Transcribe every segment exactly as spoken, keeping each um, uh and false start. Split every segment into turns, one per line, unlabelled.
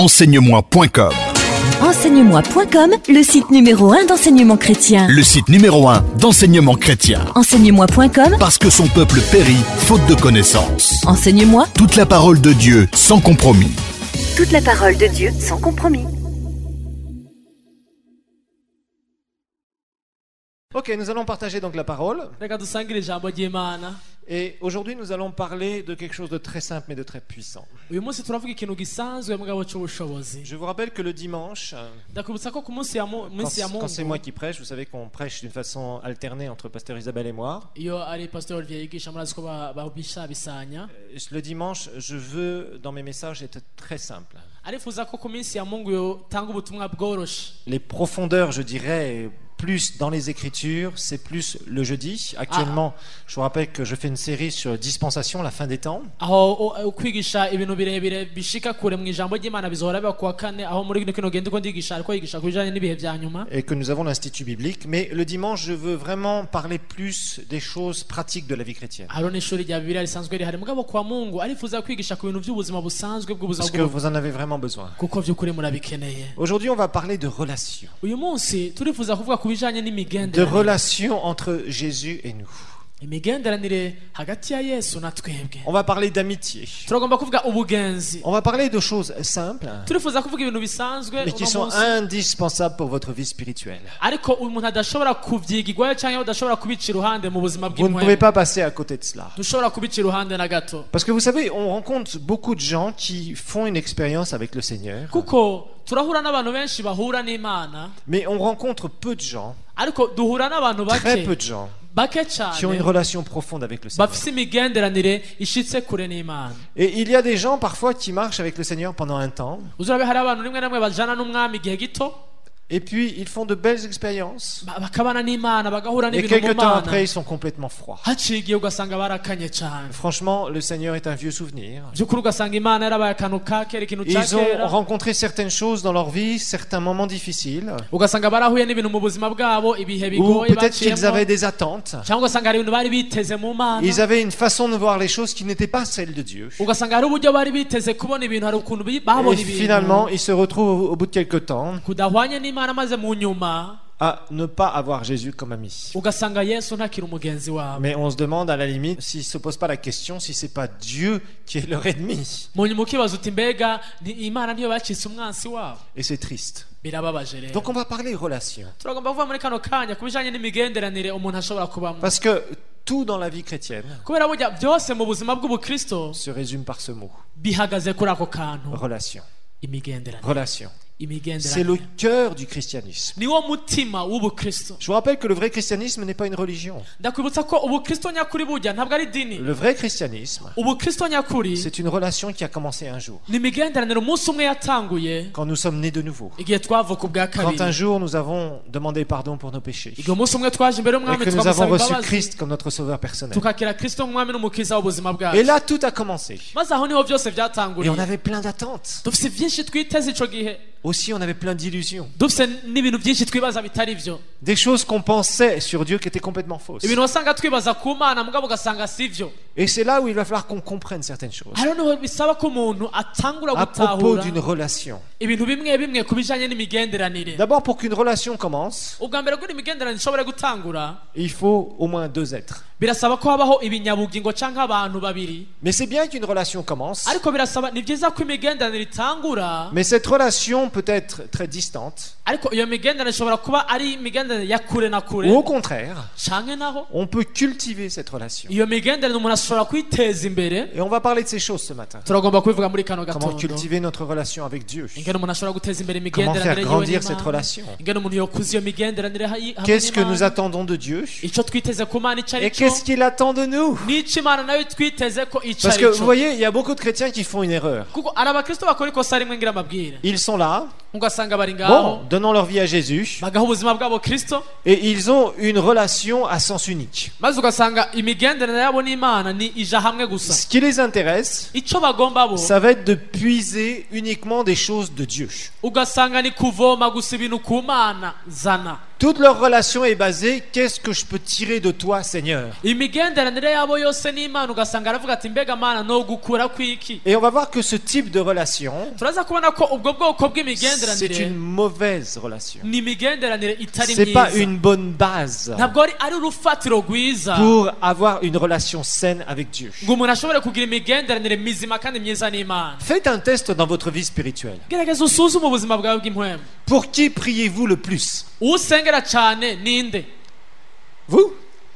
enseigne-moi point com.
enseigne-moi point com, le site numéro un d'enseignement chrétien.
Le site numéro un d'enseignement chrétien.
enseigne-moi point com,
Parce que son peuple périt, faute de connaissance.
enseigne-moi
Toute la parole de Dieu, sans compromis.
toute la parole de Dieu sans compromis.
Ok, nous allons partager donc la parole.
Reka dusangire ijambo ry'Imana.
Et aujourd'hui, nous allons parler de quelque chose de très simple mais de très puissant.
Uyu munsi turavuga ikintu gisanzwe mugabo cy'ubushobozi.
Je vous rappelle que le dimanche,
Ndakubutsa ko ku munsi ya mu-
quand,
munsi ya
quand c'est moi
Mungu
qui prêche, vous savez qu'on prêche d'une façon alternée entre Pasteur Isabelle et moi.
iyo ari Pastor Olivier yigisha murazi ko ba- babisha bisanya.
Euh, Le dimanche, je veux, dans mes messages, être très simple.
Arifuza ko ku minsi ya Mungu yo tanga ubutumwa bworoshe.
Les profondeurs, je dirais, plus dans les Écritures, c'est plus le jeudi. Actuellement, je vous rappelle que je fais une série sur dispensation, la fin des temps.
Aho o- kwigisha ibintu birebire bishika kure mu ijambo ry'Imana bizohora biba kuwa kane aho muri kino gendo ko ndigisha ariko yigisha ku bijanye n'ibihe vya nyuma.
Et que nous avons l'Institut biblique. Mais le dimanche, je veux vraiment parler plus des choses pratiques de la vie chrétienne.
Hariho n'ishuri rya Bibiliya risanzwe rihari mugabo kwa Mungu arifuza kwigisha ku bintu by'ubuzima busanzwe bw'ubuzima
Parce que
bw'umuntu
vous en avez vraiment besoin.
kuko vy'ukuri murabikeneye.
Aujourd'hui, on va parler de relations.
Uyu munsi turifuza kuvuga ku bijanye
De
n'imigenderanire.
relations entre Jésus et nous.
imigenderanire hagati ya Yesu na twebwe.
On va parler d'amitié.
Turagomba kuvuga ubugenzi.
On va parler de choses simples,
Turifuza kuvuga ibintu bisanzwe
mais qui
uno
sont
munsi.
indispensables pour votre vie spirituelle.
ariko umuntu adashobora kuvyigirwayo cyangwa udashobora kubica iruhande mu buzima
Vous ne pouvez
bw'impuhwe.
pas passer à côté de cela.
Dushobora kubica iruhande na gato.
Parce que vous savez, on rencontre beaucoup de gens qui font une expérience avec le Seigneur,
kuko turahura n'abantu benshi bahura n'Imana
mais on rencontre peu de gens,
ariko duhura n'abantu
très peu
bake
de gens,
bake
qui ont une
cyane
relation profonde avec le Seigneur.
bafise imigenderanire ishitse kure n'Imana.
Et il y a des gens parfois qui marchent avec le Seigneur pendant un temps,
uzurabe hari abantu rimwe na rimwe bajana n'umwami igihe gito
et puis ils font de belles expériences,
ba- bakabana n'Imana bagahura
et
n'ibintu
quelques
mu
temps
Mana
après, ils sont complètement froids.
haciye igihe ugasanga barakanye cyane
Franchement, le Seigneur est un vieux souvenir.
by'ukuri ugasanga Imana yarabaye akantu ka kera ikintu ca
Ils ont
kera
rencontré certaines choses dans leur vie, certains moments difficiles,
ugasanga barahuye n'ibintu mu buzima bwabo ibihe
ou
bigoye
peut-être qu'ils
baciyemo
avaient des attentes.
cyangwa ugasanga hari ibintu bari biteze mu Mana
Ils avaient une façon de voir les choses qui n'était pas celle de Dieu.
ugasanga hari uburyo bari biteze kubona ibintu hari ukuntu bi-
Et
babona ibintu
finalement, ils se retrouvent au- au bout de quelques temps
kudahwanye n'Imana maze mu nyuma
à ne pas avoir Jésus comme ami.
ugasanga Yesu ntakiri umugenzi wabo.
Mais on se demande à la limite s'ils ne se posent pas la question si c'est pas Dieu qui est leur ennemi.
mu nyuma ukibaza uti mbega ni Imana niyo bacitse umwansi wabo.
Et c'est triste.
Birababaje rero.
Donc on va parler relations.
turagomba kuvuga muri kano kanya ku bijanye n'imigenderanire umuntu ashobora kubamo
Parce que tout dans la vie chrétienne
kubera burya byose mu buzima bw'ubukristo
se résume par ce mot.
bihagaze kuri ako kantu
Relation.
imigenderanire
Relation. C'est le
imigenderanire
cœur du christianisme.
niwo mutima w'ubukristo.
Je vous rappelle que le vrai christianisme n'est pas une religion.
ndakwibutsa ko ubukristo nyakuri burya ntabwo ari dini.
Le vrai christianisme,
ubukristo nyakuri
c'est une relation qui a commencé un jour,
ni imigenderanire umunsi umwe yatanguye
quand nous sommes nés de nouveau.
igihe twavuka ubwa
Quand un
kabiri
jour nous avons demandé pardon pour nos péchés.
igihe umunsi umwe twaje imbere
Et
y'umwami
que nous avons
tukamusaba
reçu
imbabazi
Christ comme notre sauveur personnel.
tukakira kristo nk'umwami n'umukiza w'ubuzima
Et
bwacu
là, tout a commencé.
maze aho niho byose
Et on
byatanguriye.
avait plein d'attentes.
dufise byinshi twiteze ico gihe
Aussi, on avait plein d'illusions.
dufise n'ibintu byinshi twibaza bitari byo
Des choses qu'on pensait sur Dieu qui étaient complètement fausses.
ibintu wasanga twibaza ku Mana mugabo ugasanga si byo.
Et c'est là où il va falloir qu'on comprenne certaines choses.
hariho niho bisaba ko umuntu atangura
À propos
gutahura
d'une relation.
ibintu bimwe bimwe ku bijanye n'imigenderanire.
D'abord, pour qu'une relation commence,
ubwa mbere ko imigenderanire ishobora gutangura
il faut au moins deux êtres.
birasaba ko habaho ibinyabugingo canke abantu babiri
Mais c'est bien qu'une relation commence,
ariko birasaba ni byiza ko imigenderanire itangura
mais cette relation peut être très distante.
ariko iyo migenderanire ishobora kuba ari imigenderanire ya kure na kure
Ou au contraire,
canke naho
on peut cultiver cette relation.
iyo migenderanire umuntu ashobora kwiteza imbere.
Et on va parler de ces choses ce matin.
turagomba kubivuga muri kano
Comment
gatondo
cultiver notre relation avec Dieu.
ingene umuntu ashobora guteza imbere
Comment
imigenderanire
faire
yiwe
grandir cette
n'Imana.
relation.
ingene umuntu yokuza iyo migenderanire ha- hamwe
Qu'est-ce que nous
n'Imana.
attendons de Dieu?
ico twiteze ku Mana ico
Et
ari cyo
qu'est-ce qu'il attend de nous?
n'ico Imana nayo twiteze ko ico
Parce
ari
que vous
cyo.
voyez, il y a beaucoup de chrétiens qui font une erreur.
kuko ari abakristo bakora ikosa rimwe ngira amabwire
Ils sont là,
ugasanga bari
bon,
ngaho
donnant leur vie à Jésus,
bagaha ubuzima bwabo kristo
et ils ont une relation à sens unique.
maze ugasanga imigenderanire yabo n'Imana ni ija hamwe gusa.
Ce qui les intéresse,
ico bagomba bo
ça va être de puiser uniquement des choses de Dieu.
ugasanga ni kuvoma gusa ibintu ku Mana zana
Toute leur relation est basée, qu'est-ce que je peux tirer de toi, Seigneur?
imigenderanire yabo yose n'Imana ugasanga aravuga ati mbega Mana no gukura kwiki.
Et on va voir que ce type de relation,
turaza kubona ko ubwo bwoko
c'est
bw'imigenderanire
une mauvaise relation.
ni imigenderanire itari
C'est pas
myiza,
une bonne base
ntabwo ari ari urufatiro rwiza
pour avoir une relation saine avec Dieu.
ngo umuntu ashobore kugira imigenderanire mizima kandi myiza n'Imana.
Faites un test dans votre vie spirituelle.
gerageza usuzume ubuzima bwawe bw'impwemu.
Pour qui priez-vous le plus?
usengera cyane ninde?
Vous?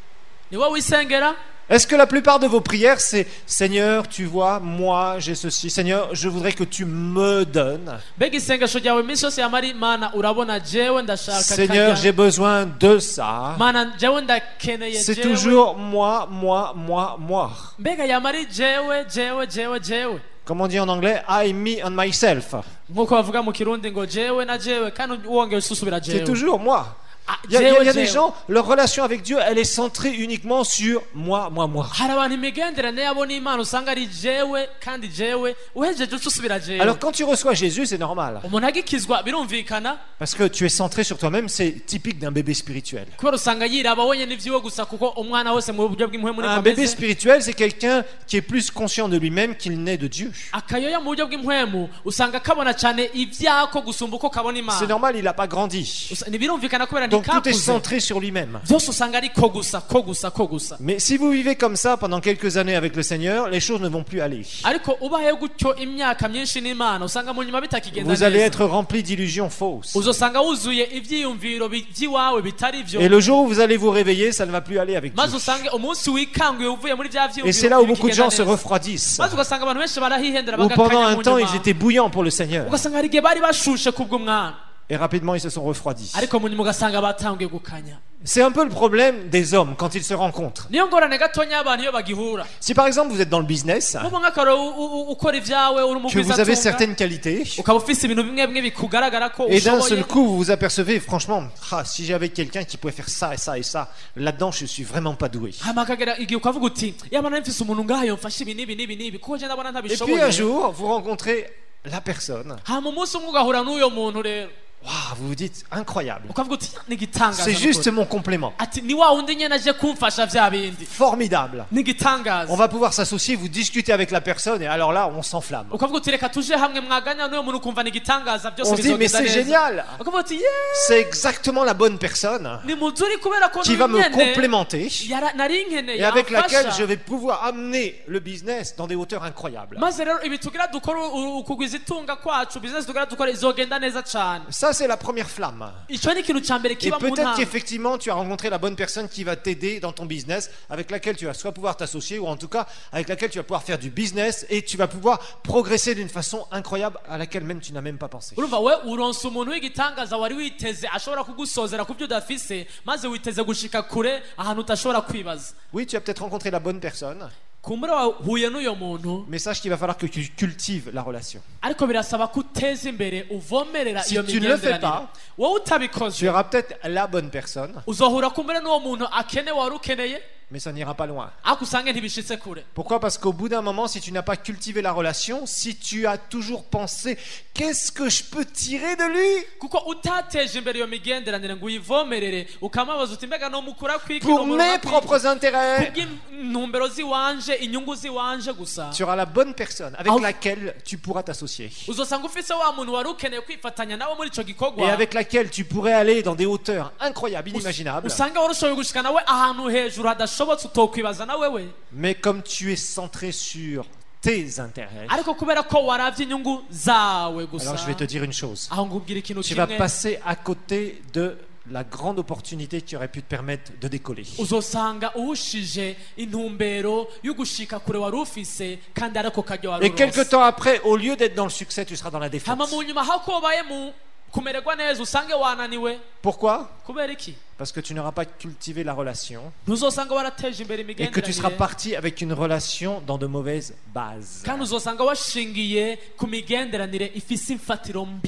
ni wowe wisengera?
Est-ce que la plupart de vos prières, c'est Seigneur, tu vois, moi j'ai ceci. Seigneur, je voudrais que tu me donnes.
mbega isengesho ryawe iminsi yose yama ari Mana urabona jewe ndashaka
Seigneur, j'ai besoin de ça.
Mana jewe ndakeneye
C'est
jewe.
toujours moi, moi, moi, moi.
mbega yama ari jewe jewe jewe jewe.
Comme on dit en anglais, I, me and myself.
nkuko bavuga mu kirundi ngo jewe na jewe kandi wongeye ususubira
C'est
jewe.
toujours moi.
Ah,
Il y a, il y a- il y a
jewe,
des
jewe.
gens, leur relation avec Dieu, elle est centrée uniquement sur moi, moi, moi.
hari abantu imigenderanire yabo n'Imana usanga ari jewe kandi jewe uhejeje ususubira jewe.
Alors quand tu reçois Jésus, c'est normal.
umuntu agikizwa birumvikana
Parce que tu es centré sur toi-même, c'est typique d'un bébé spirituel.
kubera usanga yiraba wenyine ivyiwe gusa kuko umwana wose mu buryo bw'impwemu
Un
niko
bébé
ameze.
spirituel, c'est quelqu'un qui est plus conscient de lui-même qu'il n'est de Dieu.
akayoya mu buryo bw'impwemu usanga kabona cyane ivyako gusumba uko kabona
C'est
Imana.
normal, il n'a pas grandi.
Usa- ntibirumvikana kubera
Donc tout est
ntikakuze
centré sur lui-même.
byose usanga ari ko gusa ko gusa ko gusa.
Mais si vous vivez comme ça pendant quelques années avec le Seigneur, les choses ne vont plus aller.
ariko ubayeho gutyo imyaka myinshi n'Imana usanga mu nyuma bitakigenda
Vous allez
neza.
être rempli d'illusions fausses.
uzosanga wuzuye ivyiyumviro bi- vy'iwawe bitari vyo.
Et le jour où vous allez vous réveiller, ça ne va plus aller avec Dieu.
maze usange umunsi wikanguye uvuye muri vya
Et c'est là où
vyiyumviro
beaucoup de gens
bikigenda
se
neza.
refroidissent.
maze ugasanga abantu benshi barahihendera
Ou pendant
bagakanya
un
mu
temps,
nyuma.
ils étaient bouillants pour le Seigneur.
ugasanga hari igihe bari bashushe kubw'umwana
Et rapidement, ils se sont refroidis.
ariko mu nyuma ugasanga batanguye gukanya.
C'est un peu le problème des hommes quand ils se rencontrent.
niyo ngorane gatonya y'abantu iyo bagihura.
Si par exemple vous êtes dans le business,
muba nk'akaro u- u- ukora ivyawe uri
que vous avez
umugwizatunga
certaines qualités,
ukaba ufise ibintu bimwe bimwe bikugaragara ko
et d'un seul
ushoboye
coup vous vous apercevez, franchement, ah, si j'avais quelqu'un qui pouvait faire ça et ça et ça, là-dedans je suis vraiment pas doué.
hama akagera igihe ukavuga uti yaba nari mfise umuntu ngayo mfashe ibi n'ibi n'ibi n'ibi kuko je ndabona
Et puis
ntabishoboye.
un jour, vous rencontrez la personne,
hama umunsi umwe ugahura n'uyo muntu rero
waouh, vous vous dites, incroyable,
ukavuga uti ni igitangaza
c'est juste
n'ukuri."
mon complément,
ati ni wa wundi nyene aje kumfasha vya bindi
formidable.
ni igitangaza.
On va pouvoir s'associer, vous discuter avec la personne, et alors là, on s'enflamme.
ukavuga uti reka tuje hamwe mwaganya n'uyo muntu ukumva ni igitangaza byose
On se dit, mais
bizogenda
c'est
neza.
génial,
ukavuga uti yeah,
c'est exactement la bonne personne
ni muzuri kubera ko
qui va me
nyene
complémenter.
yara- nari nkeneye
Et avec laquelle
yamfasha.
je vais pouvoir amener le business dans des hauteurs incroyables.
maze rero ibi tugira dukora u- ukugwiza itunga kwacu business tugira dukora izogenda neza cane.
Ça, c'est la première flamme.
ico ni ikintu ca mbere
Et
kiba mu
peut-être
ntanga.
qu'effectivement, tu as rencontré la bonne personne qui va t'aider dans ton business, avec laquelle tu vas soit pouvoir t'associer, ou en tout cas, avec laquelle tu vas pouvoir faire du business, et tu vas pouvoir progresser d'une façon incroyable à laquelle même tu n'as même pas pensé.
urumva we uronse umuntu w'igitangaza wari witeze ashobora kugusozera ku byo udafise maze witeze gushika kure ahantu utashobora kwibaza.
Oui, tu as peut-être rencontré la bonne personne,
kumbura wahuye n'uyo muntu
mais sache qu'il va falloir que tu cultives la relation.
ariko birasaba ko uteza imbere uvomerera
Si
iyo
tu ne le fais
migenderanire.
pas,
wowe
Tu
utabikoze
auras peut-être la bonne personne,
uzohura kumbura n'uwo muntu akenewe wari ukeneye
mais ça n'ira pas loin.
ariko usange ntibishitse kure.
Pourquoi? Parce qu'au bout d'un moment, si tu n'as pas cultivé la relation, si tu as toujours pensé qu'est-ce que je peux tirer de lui
kuko utateje imbere iyo migenderanire ngo uyivomerere ukamabaza uti mbega no mukura kwiki
pour
no mu
mes
rugo
propres intérêts,
kubw'intumbero ziwanje inyungu ziwanje gusa
tu auras la bonne personne avec
Ah.
laquelle tu pourras t'associer
uzosanga ufise wa muntu wari ukeneye kwifatanya nawe muri ico
et
gikorwa
avec laquelle tu pourrais aller dans des hauteurs incroyables, inimaginables.
usanga wari ushoboye gushika nawe ahantu hejuru hadashobotse utokwibaza na wewe
Mais comme tu es centré sur tes intérêts,
ariko kubera ko waravye inyungu zawe gusa
alors je vais te dire une chose.
aho ngubwira ikintu
Tu vas
kimwe
passer à côté de la grande opportunité qui aurait pu te permettre de décoller.
uzosanga uhushije intumbero yo gushika kure wari ufise kandi ariko karyo wari
Et quelque
uronse.
temps après, au lieu d'être dans le succès, tu seras dans la défaite.
hama mu nyuma aho kobaye mu kumererwa neza usange wananiwe
Pourquoi?
kubera iki
Parce que tu n'auras pas cultivé la relation
ntuzosanga warateje imbere
et que tu seras
imigenderanire
parti avec une relation dans de mauvaises bases.
kandi uzosanga washingiye ku migenderanire ifise imfatiro mbi.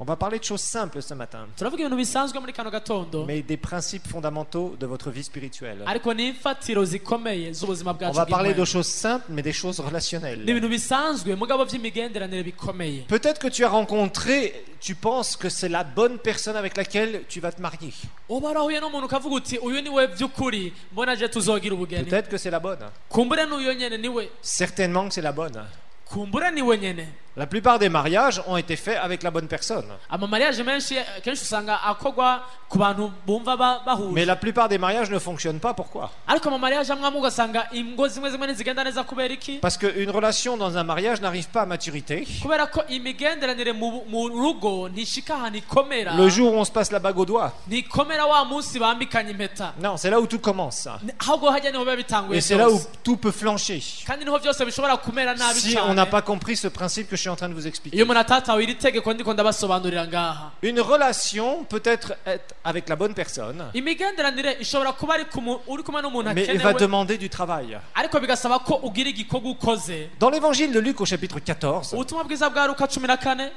On va parler de choses simples ce matin,
turavuga ibintu bisanzwe muri kano gatondo
mais des principes fondamentaux de votre vie spirituelle.
ariko ni imfatiro zikomeye z'ubuzima
On
bwacu
va parler de
bw'imana.
choses simples, mais des choses
ni
relationnelles.
ibintu bisanzwe mugabo by'imigenderanire bikomeye.
Peut-être que tu as rencontré, tu penses que c'est la bonne personne avec laquelle tu vas te marier.
uba warahuye n'umuntu ukavuga uti uyu ni we by'ukuri mbona je tuzogira ubugeni,
Peut-être que c'est la bonne.
kumbure n'uyo nyene ni we,
Certainement que c'est la bonne.
kumbure ni we nyene.
La plupart des mariages ont été faits avec la bonne personne.
amamariage menshi kenshi usanga akorwa ku bantu bumva ba- bahuje,
Mais la plupart des mariages ne fonctionnent pas. Pourquoi?
ariko amamariage amwe amwe ugasanga ingo zimwe zimwe ntizigenda neza kubera iki?
Parce qu'une relation dans un mariage n'arrive pas à maturité
kubera ko imigenderanire mu mu rugo ntishika ahantu ikomera,
le jour où on se passe la bague au doigt.
ntikomera wa munsi bambikanye impeta,
Non, c'est là où tout commence.
Ni- ahubwo hajya niho biba bitanguye
Et c'est là où
byose,
tout peut flancher.
kandi niho byose bishobora kumera nabi
Si on n'a
cyane
pas compris ce principe que je suis en train de vous expliquer.
iyo umuntu atatawe iri tegeko ndiko ndabasobanurira ngaha.
Une relation peut être, être avec la bonne personne,
imigenderanire ishobora kuba ari kumu- uri kumwe n'umuntu
mais elle va
akenewe,
demander du travail.
ariko bigasaba ko ugira igikorwa ukoze.
Dans l'évangile de Luc au chapitre quatorze,
ubutumwa bwiza bwa Luka cumi na kane,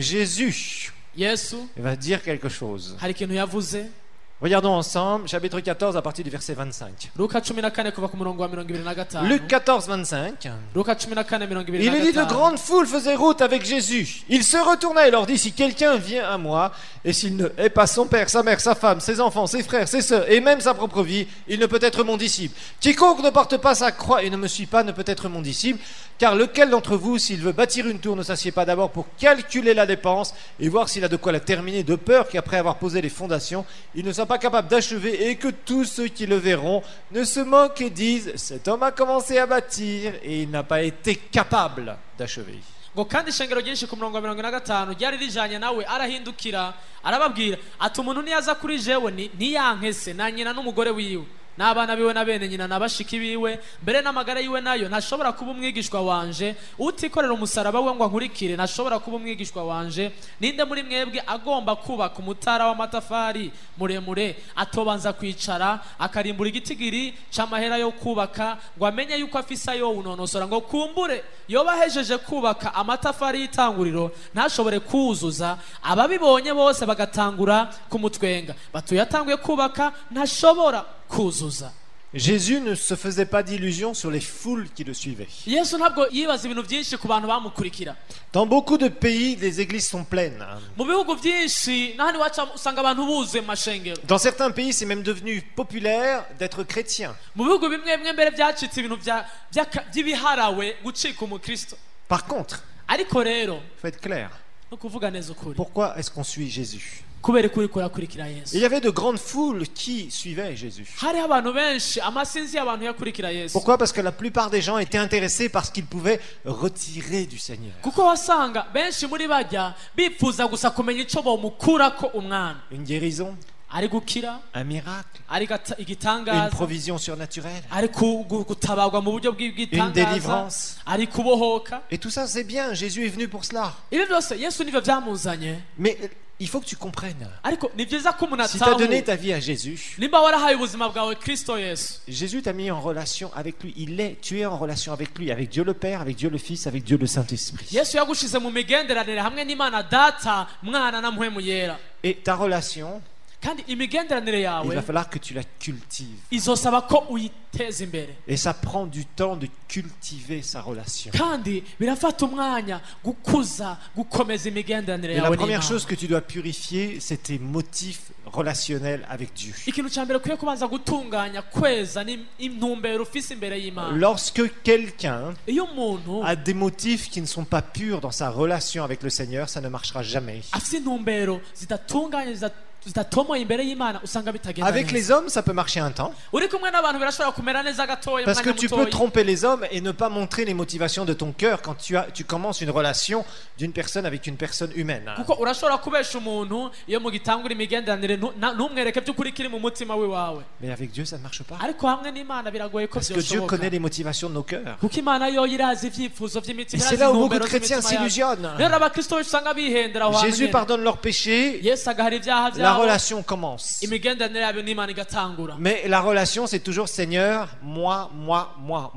Jésus
Yesu
va dire quelque chose.
hari ikintu yavuze.
Regardons ensemble, chapitre quatorze à partir du verset vingt-cinq.
Luka cumi na kane kuva ku murongo wa mirongo ibiri na gatanu.
Luc quatorze, vingt-cinq.
Luka cumi na kane mirongo ibiri
Il
na
est dit, de
gatanu.
grandes foules faisaient route avec Jésus. Il se retourna et leur dit, si quelqu'un vient à moi, et s'il ne hait pas son père, sa mère, sa femme, ses enfants, ses frères, ses sœurs, et même sa propre vie, il ne peut être mon disciple. Quiconque ne porte pas sa croix et ne me suit pas ne peut être mon disciple. Car lequel d'entre vous, s'il veut bâtir une tour, ne s'assied pas d'abord pour calculer la dépense et voir s'il a de quoi la terminer, de peur qu'après avoir posé les fondations, il ne soit pas capable d'achever et que tous ceux qui le verront ne se moquent et disent, cet homme a commencé à bâtir et il n'a pas été capable d'achever.
ngo kandi ishengero ryinshi ku murongo wa mirongo ine na gatanu ryari rijanye nawe, arahindukira arababwira ati umuntu niyaza kuri jewe ni- niyankese na nyina n'umugore wiwe n'abana biwe na bene nyina na bashiki biwe mbere n'amagara yiwe nayo ntashobora kuba umwigishwa wanje, utikorera umusaraba we ngo ankurikire ntashobora kuba umwigishwa wanje. Ninde muri mwebwe agomba kubaka umutara w'amatafari muremure atobanza kwicara akarimbura igitigiri c'amahera yo kubaka ngo amenye yuko afise ayo unonosora, ngo kumbure yoba ahejeje kubaka amatafari y'itanguriro ntashobore kuzuza, ababibonye bose bagatangura kumutwenga batuye yatanguye kubaka ntashobora kuzuza.
Jésus ne se faisait pas d'illusions sur les foules qui le suivaient.
Yesu ntabwo yibaza ibintu byinshi ku bantu bamukurikira.
Dans beaucoup de pays, les églises sont pleines.
mu bihugu byinshi n'ahandi waca usanga abantu buzuye mu mashengero.
Dans certains pays, c'est même devenu populaire d'être chrétien.
mu bihugu bimwe bimwe mbere byacitse ibintu bya- by'aka- by'ibiharawe gucika umukristo.
Par contre,
ariko rero
il faut être clair.
no kuvuga neza ukuri,
Pourquoi est-ce qu'on suit Jésus?
kubera ukuri kurakurikira Yesu.
Il y avait de grandes foules qui suivaient Jésus.
hariho abantu benshi, amasinzi y'abantu yakurikira Yesu.
Pourquoi? Parce que la plupart des gens étaient intéressés par ce qu'ils pouvaient retirer du Seigneur.
kuko wasanga benshi muri bajya bifuza gusa kumenya icyo bamukurako umwana,
Une guérison,
ari gukira,
un miracle,
ari gata-
une
igitangaza,
provision surnaturelle.
ari ku- gu- gutabarwa mu buryo
Une
bw'igitangaza,
délivrance.
ari kubohoka.
Et tout ça, c'est bien. Jésus est venu pour cela.
ibi byose Yesu nibyo byamuzanye,
Mais il faut que tu comprennes.
ariko ni byiza ko umuntu
Si tu as donné
atahura
ta vie à Jésus,
nimba warahaye ubuzima bwawe Kristo Yesu.
Jésus t'a mis en relation avec lui. Il est, tu es en relation avec lui, avec Dieu le Père, avec Dieu le Fils, avec Dieu le Saint-Esprit.
Yesu yagushize mu migenderanire hamwe n'Imana Data, Mwana na Mpwemu Yera,
Et ta relation,
kandi imigenderanire
il
yawe
va falloir que tu la cultives.
izosaba ko uyiteza imbere,
Et ça prend du temps de cultiver sa relation.
kandi birafata umwanya gukuza gukomeza imigenderanire
Et la
yawe
première
n'Imana.
chose que tu dois purifier, c'est tes motifs relationnels avec Dieu.
ikintu cya mbere ukwiye kubanza gutunganya kweza ni intumbero ufise imbere y'Imana.
Lorsque quelqu'un
iyo umuntu
a des motifs qui ne sont pas purs dans sa relation avec le Seigneur, ça ne marchera jamais.
afise intumbero zidatunganye zida- zidatomoye imbere y'Imana usanga bitagenda
Avec
neza.
les hommes, ça peut marcher un temps.
uri kumwe n'abantu birashobora kumera neza gatoya
Parce que
umwanya
tu peux
mutoya.
tromper les hommes et ne pas montrer les motivations de ton cœur quand tu, as, tu commences une relation d'une personne avec une personne humaine.
kuko urashobora kubesha umuntu iyo mugitangura imigenderanire ntu- na- ntumwereke by'ukuri kiri mu mutima we wawe,
Mais avec Dieu, ça ne marche pas.
ariko hamwe n'Imana biragoye ko
Parce que Dieu
byoshoboka,
connaît les motivations de nos cœurs.
kuko Imana yo irazi ibyifuzo
Et
by'imitima,
c'est
irazi
là où beaucoup
intumbero
de chrétiens
z'imitima yacu.
s'illusionnent.
rero abakristo benshi usanga bihendera aho hantu
Jésus
nyene.
pardonne leurs péchés,
Yesu agahara ibyaha
la
byabo,
relation commence.
imigenderanire yabo n'Imana igatangura.
Mais la relation, c'est toujours Seigneur, moi, moi, moi, moi.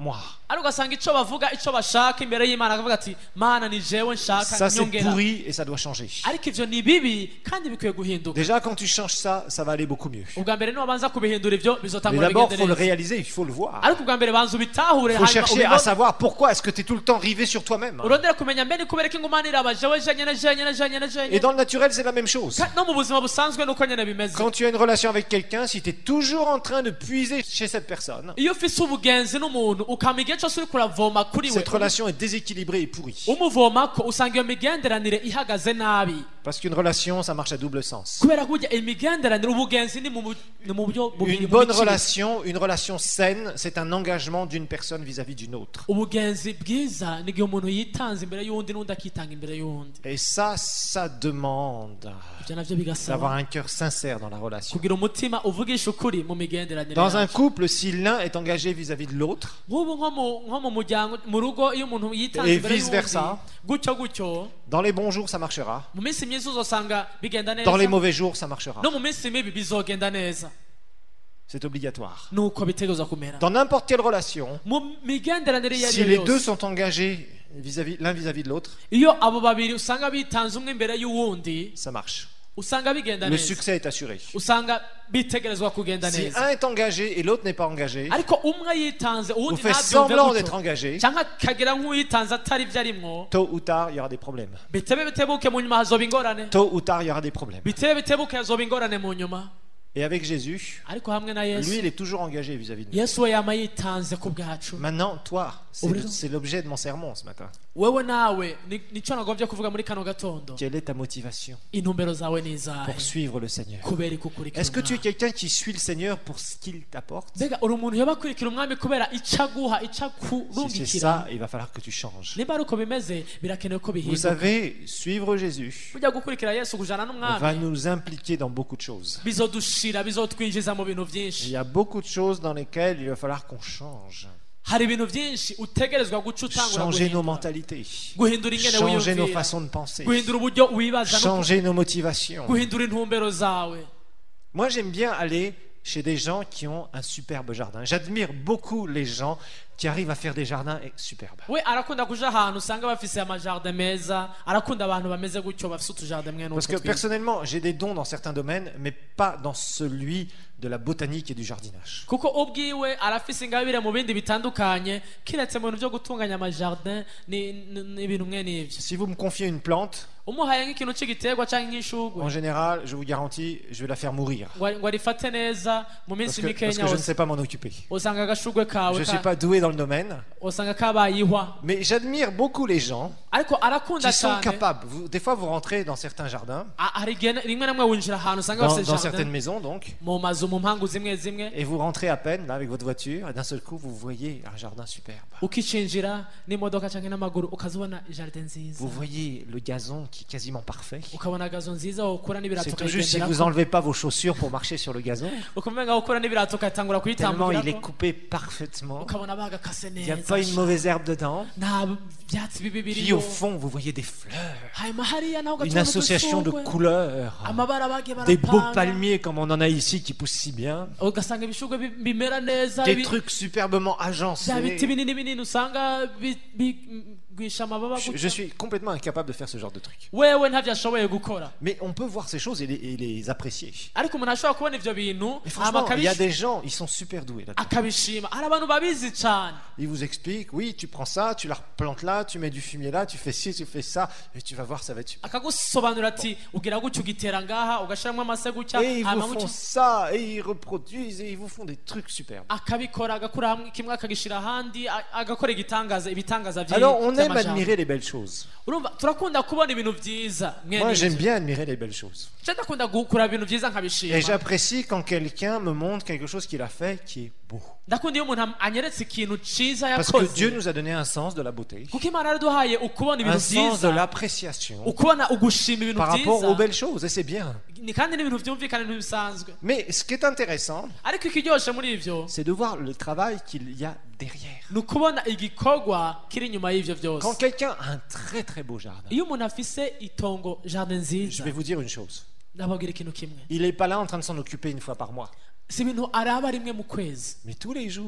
ariko ugasanga icyo bavuga icyo bashaka imbere y'Imana akavuga ati mana ni jewe nshaka
Ça c'est
nyongera
pourri et ça doit changer.
ariko ivyo ni bibi kandi bikwiye guhinduka
Déjà quand tu changes ça, ça va aller beaucoup mieux.
ubwa mbere niba banza kubihindura ivyo
Mais
bizotangura
d'abord,
bigende
il faut le
neza
réaliser, il faut le voir.
ariko ubwa mbere banza ubitahure
Il faut
hanyuma
chercher à
ubibone.
savoir pourquoi est-ce que tu es tout le temps rivé sur toi-même.
urondera kumenya mbere kubera ko ingumane iraba jewe jenyene jenyene jenyene
Et
jenyene
dans le naturel, c'est la même chose.
Ka- no mu buzima busanzwe nuko nyene bimeze
Quand tu as une relation avec quelqu'un, si tu es toujours en train de puiser chez cette personne,
iyo ufise ubugenzi n'umuntu ukama igihe cyose uriko uravoma kuri we
cette relation est déséquilibrée et pourrie.
umuvomako usanga iyo migenderanire ihagaze nabi
Parce qu'une relation, ça marche à double sens.
kubera kurya imigenderanire ubugenzi ni mu bu- ni mu buryo bubiri
Une
mu
bonne
biciro.
relation, une relation saine, c'est un engagement d'une personne vis-à-vis d'une autre.
ubugenzi bwiza ni igihe umuntu yitanze imbere y'uwundi n'undi akitanga imbere y'uwundi
Et ça, ça demande
ibyo navyo
d'avoir
bigasaba
un cœur sincère dans la relation.
kugira umutima uvugisha ukuri mu migenderanire
Dans un
yacu.
couple, si l'un est engagé vis-à-vis de l'autre,
nk'ubu nko mu- nko mu muryango mu rugo iyo umuntu yitanze
Et
imbere
vice versa.
y'uwundi gutyo gutyo
dans les bons jours, ça marchera.
mu minsi myiza uzosanga bigenda
Dans les
neza
mauvais jours, ça marchera.
no mu minsi mibi bizogenda neza
C'est obligatoire.
nuko bitegerezwa kumera
Dans n'importe quelle relation,
mu migenderanire iyo ari
si
yo
les deux
yose
sont engagés vis-à-vis, l'un vis-à-vis de l'autre,
iyo abo babiri usanga bitanze umwe imbere y'uwundi
ça marche.
usanga bigenda
Le
neza
succès est assuré.
usanga bitegerezwa kugenda
Si
neza
un est engagé et l'autre n'est pas engagé,
ariko umwe yitanze
ou
uwundi
fait
ntabyumve
semblant d'être
gutyo
engagé,
cyangwa akagira nk'uwitanze atari byo arimwo
tôt ou tard, il y aura des problèmes.
bitebe bitebuke mu nyuma hazoba ingorane
Tôt ou tard, il y aura des problèmes.
bitebe bitebuke hazoba ingorane mu nyuma
Et avec Jésus,
ariko hamwe na yesu
lui, il est toujours engagé vis-à-vis de nous.
yesu we yama yitanze ku bwacu
Maintenant, toi, c'est
Obrigado.
le- c'est l'objet de mon sermon ce matin.
wewe nawe ni- nicyo nagombye kuvuga muri kano gatondo
Quelle est ta motivation
intumbero zawe ni izahe
pour suivre le Seigneur?
kubera ikukurikira
Est-ce que tu es
umwami.
quelqu'un qui suit le Seigneur pour ce qu'il t'apporte?
mbega uri umuntu yoba akurikira umwami kubera icyo aguha icyo
Si c'est
akurungikira
ça, il va falloir que tu changes.
niba ari uko bimeze birakenewe ko
Vous
bihinduka
savez, suivre Jésus
ujya gukurikira yesu kujana
va
n'umwami
nous impliquer dans beaucoup de choses.
bizodushira bizotwinjiza mu bintu
Il
byinshi
y a beaucoup de choses dans lesquelles il va falloir qu'on change.
hari ibintu byinshi utegerezwa guca utangura
Changer nos
guhindura
mentalités.
guhindura ingene
Changer nos
wiyumvira
façons de penser.
guhindura uburyo wibaza no
Changer nos motivations.
guhindura intumbero zawe
Moi, j'aime bien aller chez des gens qui ont un superbe jardin. J'admire beaucoup les gens qui arrivent à faire des jardins superbes.
we arakunda kuja ahantu usanga bafise amajardin meza arakunda abantu bameze gutyo bafise utujardin mwene
Parce que
utwo twiza.
personnellement, j'ai des dons dans certains domaines, mais pas dans celui de la botanique et du jardinage.
kuko ubwiwe arafise ingabire mu bindi bitandukanye kiretse mu bintu byo gutunganya amajardin ni- ni- n'ibintu mwene ivyo
Si vous me confiez une plante,
umuhaye nk'ikintu c'igiterwa canke nk'ishugwe
en général, je vous garantis, je vais la faire mourir.
ngo ngo arifate neza mu
Parce
minsi
que, parce
mikenya
que je ne
hose
sais pas m'en occuper.
usanga agashugwe kawe
Je ne suis
ka-
pas doué dans le domaine,
usanga kabaye ihwa
mais j'admire beaucoup les gens
ariko arakunda
qui sont
cyane
capables. Vous- des fois, vous rentrez dans certains jardins,
A- hari igihe rimwe na rimwe winjira ahantu usanga
dans,
bafise
dans
jardin
certaines maisons donc,
mu mazu mu mpangu zimwe zimwe
et vous rentrez à peine là avec votre voiture, et d'un seul coup, vous voyez un jardin superbe.
ukicinjira n'imodoka canke n'amaguru ukazibona jardin nziza
Vous voyez le gazon qui est quasiment parfait.
ukabona gazo nziza ukura n'ibirato
C'est tout juste si vous
ukayigenderako
enlevez pas vos chaussures pour marcher sur le gazon,
ukumenya ukura n'ibirato ukatangura
tellement il est
kuyitambukirako
coupé parfaitement.
ukabona bagakase
Il n'y a
neza
pas une mauvaise herbe dedans.
nta byatsi bibi
Puis
biriyo
au fond, vous voyez des fleurs,
hanyuma hariya naho
une
ugatubona
association de
udushurwe,
couleurs,
amabara bagiye
des beaux
barapanga
palmiers comme on en a ici qui poussent si bien,
ugasanga ibishurwe bi- bimera neza
des
ibi-
trucs superbement
bya biti
agencés.
binini binini usanga bi- bigwisha amababa
Je,
gutya.
je suis complètement incapable de faire ce genre de trucs.
wewe ntavyo ashoboye gukora
Mais on peut voir ces choses et les, et les apprécier.
ariko umuntu ashobora kubona ivyo bintu
Mais
hama
franchement, il y a
akabish-
des gens, ils sont super doués là-dedans.
akabishima hari abantu babizi cane
Ils vous expliquent, oui, tu prends ça, tu la replantes là, tu mets du fumier là, tu fais ci, tu fais ça, et tu vas voir, ça va être super.
akagusobanurira ati ugira gutya ugitera ngaha ugashiramwo amase gutya
Et ils
hama
vous font
gutya
ça, et ils reproduisent, et ils vous font des trucs superbes.
akabikora agakura hamwe kimwe akagishira ahandi a- agakora igitangaza ibitangaza vyi-
Alors, on aime
vy'amajambo.
admirer les belles choses.
urumva turakunda kubona ibintu vyiza mwene
Moi, j'aime
ivyo.
bien admirer les belles choses.
Je ndakunda gukura ibintu vyiza nkabishima
Et j'apprécie quand quelqu'un me montre quelque chose qu'il a fait qui est beau.
ndakunda iyo umuntu am- anyeretse ikintu ciza
Parce que
yakoze
Dieu nous a donné un sens de la beauté,
kuko imana yaraduhaye ukubona ibintu
un sens de
vyiza
l'appréciation
ukubona ugushima ibintu
par rapport aux
vyiza
belles choses, et c'est bien.
ni kandi n'ibintu vyumvikana n'ibintu bisanzwe
Mais ce qui est intéressant,
ariko ikiryoshe muri ivyo
c'est de voir le travail qu'il y a derrière.
ni ukubona igikorwa kiri inyuma y'ivyo
Quand
vyose
quelqu'un a un très très beau jardin,
iyo umuntu afise itongo jardin
je
nziza
vais vous dire une chose.
ndababwira ikintu kimwe
Il n'est pas là en train de s'en occuper une fois par mois.
si ibintu araba rimwe mu kwezi
Mais tous les jours,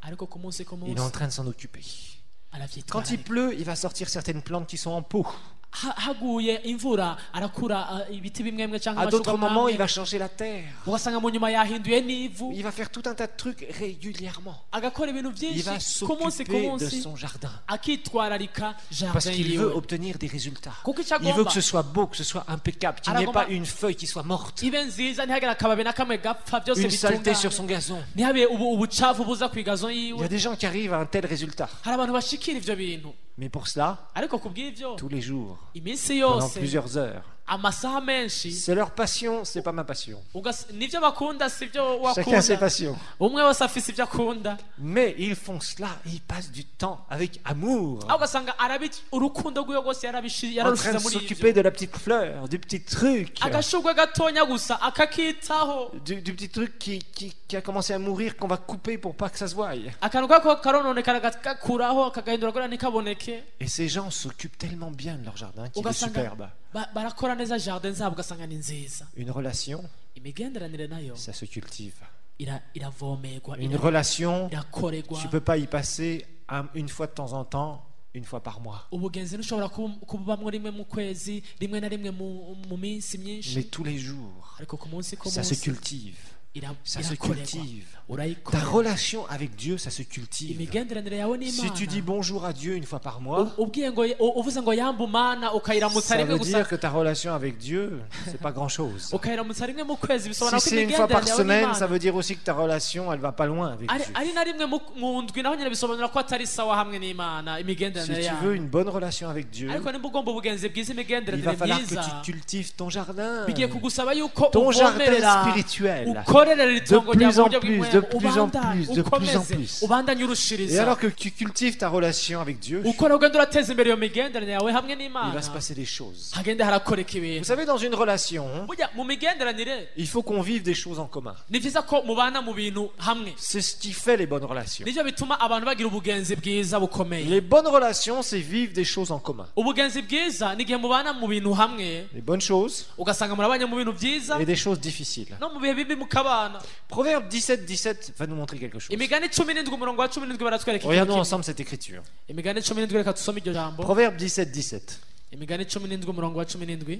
ariko ku munsi ku
il est
munsi
en train de s'en occuper. Quand il
aravyitwararika
pleut, il va sortir certaines plantes qui sont en pot.
Ha- haguye imvura arakura uh, ibiti bimwemwe cyangwa
À d'autres
amashurwe
moments, il
amwe
va changer la terre.
ugasanga mu nyuma yahinduye n'ivu
Il va faire tout un tas de trucs régulièrement.
agakora ibintu
Il va
byinshi ku munsi ku
s'occuper de
munsi
son jardin.
akitwararika
Parce
jardin
qu'il veut
yiwe
obtenir des résultats.
kuko icyo
Il veut
agomba
que ce soit beau, que ce soit impeccable, qu'il n'y ait
Aragomba-
pas une feuille qui soit morte,
ibe nziza ntihagire akababi na kamwe gapfa byose
une saleté sur son
bitungane
gazon.
ntihabe ubu- ubucafu buza ku igazo
Il y a
yiwe
des gens qui arrivent à un tel résultat.
hari abantu bashikira ivyo bintu
Mais pour cela,
ariko ku bw'ivyo
tous les jours,
iminsi
pendant
yose
plusieurs heures,
amasaha menshi
c'est leur passion, c'est pas ma passion.
ugas- nivyo bakunda sivyo
Chacun ses
wakunda
passions.
umwe wese afise ivyo akunda
Mais ils font cela, ils passent du temps avec amour,
aho ugasanga arabi urukundo rwiwe rwose yarabishi-
en train
yararushize
de
muri
s'occuper
ivyo
de la petite fleur, du petit truc,
agashurwe gatonya gusa akakitaho
du, du petit truc qui, qui, qui a commencé à mourir, qu'on va couper pour pas que ça se voie.
akantu kako karononekara gakuraho kakagahindura kugira ntikaboneke
Et ces gens s'occupent tellement bien de leur jardin qu'il est
ugasanga
superbe.
ba- barakora neza jardin zabo ugasanga ni nziza
Une relation,
imigenderanire nayo
ça se cultive.
ira- iravomerwa
Une
ira-
relation,
irakorerwa
tu peux pas y passer un- une fois de temps en temps, une fois par mois.
ubugenzi ntushobora kubu- kububamwo rimwe mu kwezi rimwe na rimwe mu mu minsi myinshi
Mais tous les jours,
ariko ku munsi ku
ça se
munsi
cultive.
ira-
Ça se
irakorerwa
cultive. Ta
urayikorera
relation avec Dieu, ça se cultive.
imigenderanire yawe
Si
n'imana
tu dis bonjour à Dieu une fois par mois,
U- ubwiye ngo u- uvuze ngo yamba umana ukayiramutsa
ça
rimwe
veut
gusa
dire que ta relation avec Dieu, c'est pas grand-chose.
ukayiramutsa rimwe mu kwezi bisobanura
Si
ko
c'est une fois par
imigenderanire yawe
semaine, ça
n'imana
veut dire aussi que ta relation, elle va pas loin avec
ari
Dieu.
ari na rimwe mu- mu ndwi naho nyine bisobanura ko atari sawa hamwe n'imana
Si
imigenderanire
tu veux
yawe
une bonne relation avec Dieu,
ariko nimba ugomba ubugenzi bwiza
il va
imigenderanire
falloir que
myiza
tu cultives ton jardin.
bigiye kugusaba yuko
Ton jardin
uvomerera
spirituel.
ukorerera itongo
De
ryawe
plus
mu
en
buryo
plus,
bw'inkwemo,
de plus en
ubandanye,
plus, de plus en
ukomeze,
plus.
ubandanye
Et
urushiriza
alors que tu cultives ta relation avec Dieu,
ukora ugenda urateza imbere iyo migenderanire yawe hamwe
il
n'imana
va se passer des choses.
hagenda harakoreka
Vous
ibintu
savez, dans une relation,
burya mu migenderanire
il faut qu'on vive des choses en commun.
ni byiza ko mubana mu bintu hamwe
C'est ce qui fait les bonnes relations.
nibyo bituma abantu bagira ubugenzi bwiza bukomeye
Les bonnes relations, c'est vivre des choses en commun.
ubugenzi bwiza ni igihe mubana mu bintu hamwe
Les bonnes choses
ugasanga murabanye mu bintu byiza
et des choses difficiles.
no mu bihe bibi mukabana
Proverbe dix-sept dix-sept va nous montrer quelque chose.
imigani cumi n'indwi umurongo wa cumi n'indwi baratwereka ikintu
Regardons
kimwe.
ensemble cette écriture.
imigani cumi n'indwi reka dusome iryo jambo
Proverbe dix-sept dix-sept.
imigani cumi n'indwi umurongo wa cumi n'indwi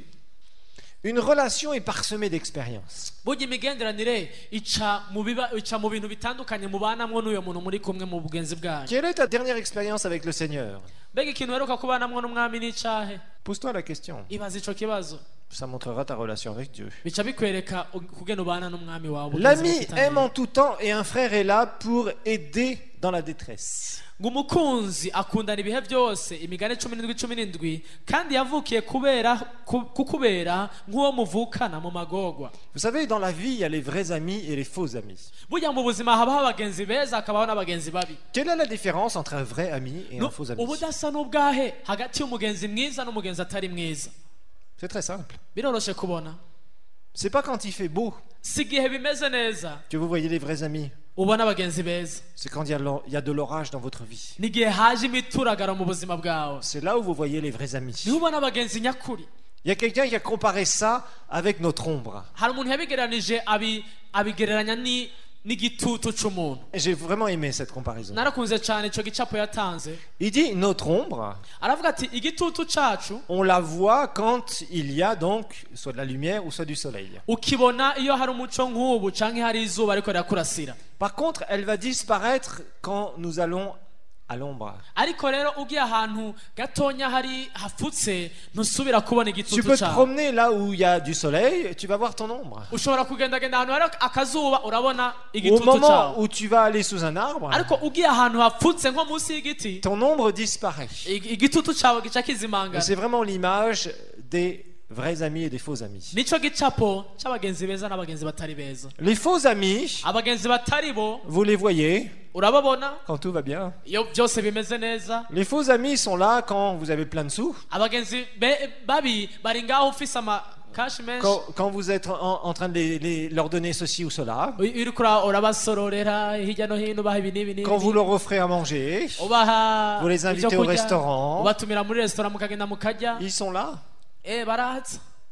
Une relation est parsemée d'expériences.
burya imigenderanire ica mu biba ica mu bintu bitandukanye mubanamwo n'uyo muntu muri kumwe mu bugenzi bwanyu
Quelle est ta dernière expérience avec le Seigneur?
mbega ikintu uheruka kubanamwo n'umwami n'icahe
Pose-toi la question.
ibaza ico kibazo
Ça montrera ta relation avec Dieu.
bica bikwereka u- kugena ubana n'umwami wawe ubugenzi
L'ami
mufitanye.
aime en tout temps et un frère est là pour aider dans la détresse.
ngo umukunzi akundana ibihe byose imigani cumi n'indwi cumi n'indwi kandi yavukiye kubera ku- kukubera nk'uwo muvukana mu magorwa
Vous savez, dans la vie, il y a les vrais amis et les faux amis.
burya mu buzima habaho abagenzi beza hakabaho n'abagenzi babi
Quelle est la différence entre un vrai ami et un
Nu-
faux ami?
ubudasa n'ubwahe hagati y'umugenzi mwiza n'umugenzi atari mwiza
C'est très simple.
biroroshe kubona
C'est pas quand il fait beau
si igihe bimeze neza
que vous voyez les vrais amis.
ubona abagenzi beza
C'est quand il y a l'or- il y a de l'orage dans votre vie.
n'igihe haje imituragaro mu buzima bwawe
C'est là où vous voyez les vrais amis.
niho ubona abagenzi nyakuri
Il y a quelqu'un qui a comparé ça avec notre ombre.
hari umuntu yabigereranije abi- abigereranya ni- n'igitutu c'umuntu
Et j'ai vraiment aimé cette comparaison.
narakunze cyane ico gicapo yatanze
Il dit notre ombre,
aravuga ati igitutu cacu
on la voit quand il y a donc soit de la lumière ou soit du soleil.
ukibona iyo hari umuco nk'ubu canke hari izuba ariko rirakurasira
Par contre, elle va disparaître quand nous allons à l'ombre.
ariko rero ugiye ahantu gatonya hari hafutse ntusubira kubona
Tu
igitutu
peux te
cawe
promener là où il y a du soleil, tu vas voir ton ombre.
ushobora kugendagenda ahantu hari akazuba urabona
Au
igitutu
moment
cawe
où tu vas aller sous un arbre,
ariko ugiye ahantu hafutse nko munsi y'igiti
ton ombre disparaît.
ig- igitutu cawe gica
Et
kizimangana
c'est vraiment l'image des vrais amis et des faux amis.
nico gicapo c'abagenzi beza n'abagenzi batari beza
Les faux amis,
abagenzi batari bo
vous les voyez
urababona
quand tout va bien.
iyo byose bimeze neza
Les faux amis sont là quand vous avez plein de sous,
abagenzi be- babi bari ngaho ufise amakashi menshi
quand, quand vous êtes en, en train de les- les- leur donner ceci ou cela,
uri- uriko ura- urabasororera hirya no hino ubaha ibi n'ibi n'ibi
quand vous leur offrez à manger,
ubaha
vous les invitez
ibyo
au
kurya,
restaurant.
ubatumira muri resitora mukagenda mukarya
Ils sont là.
eh baraza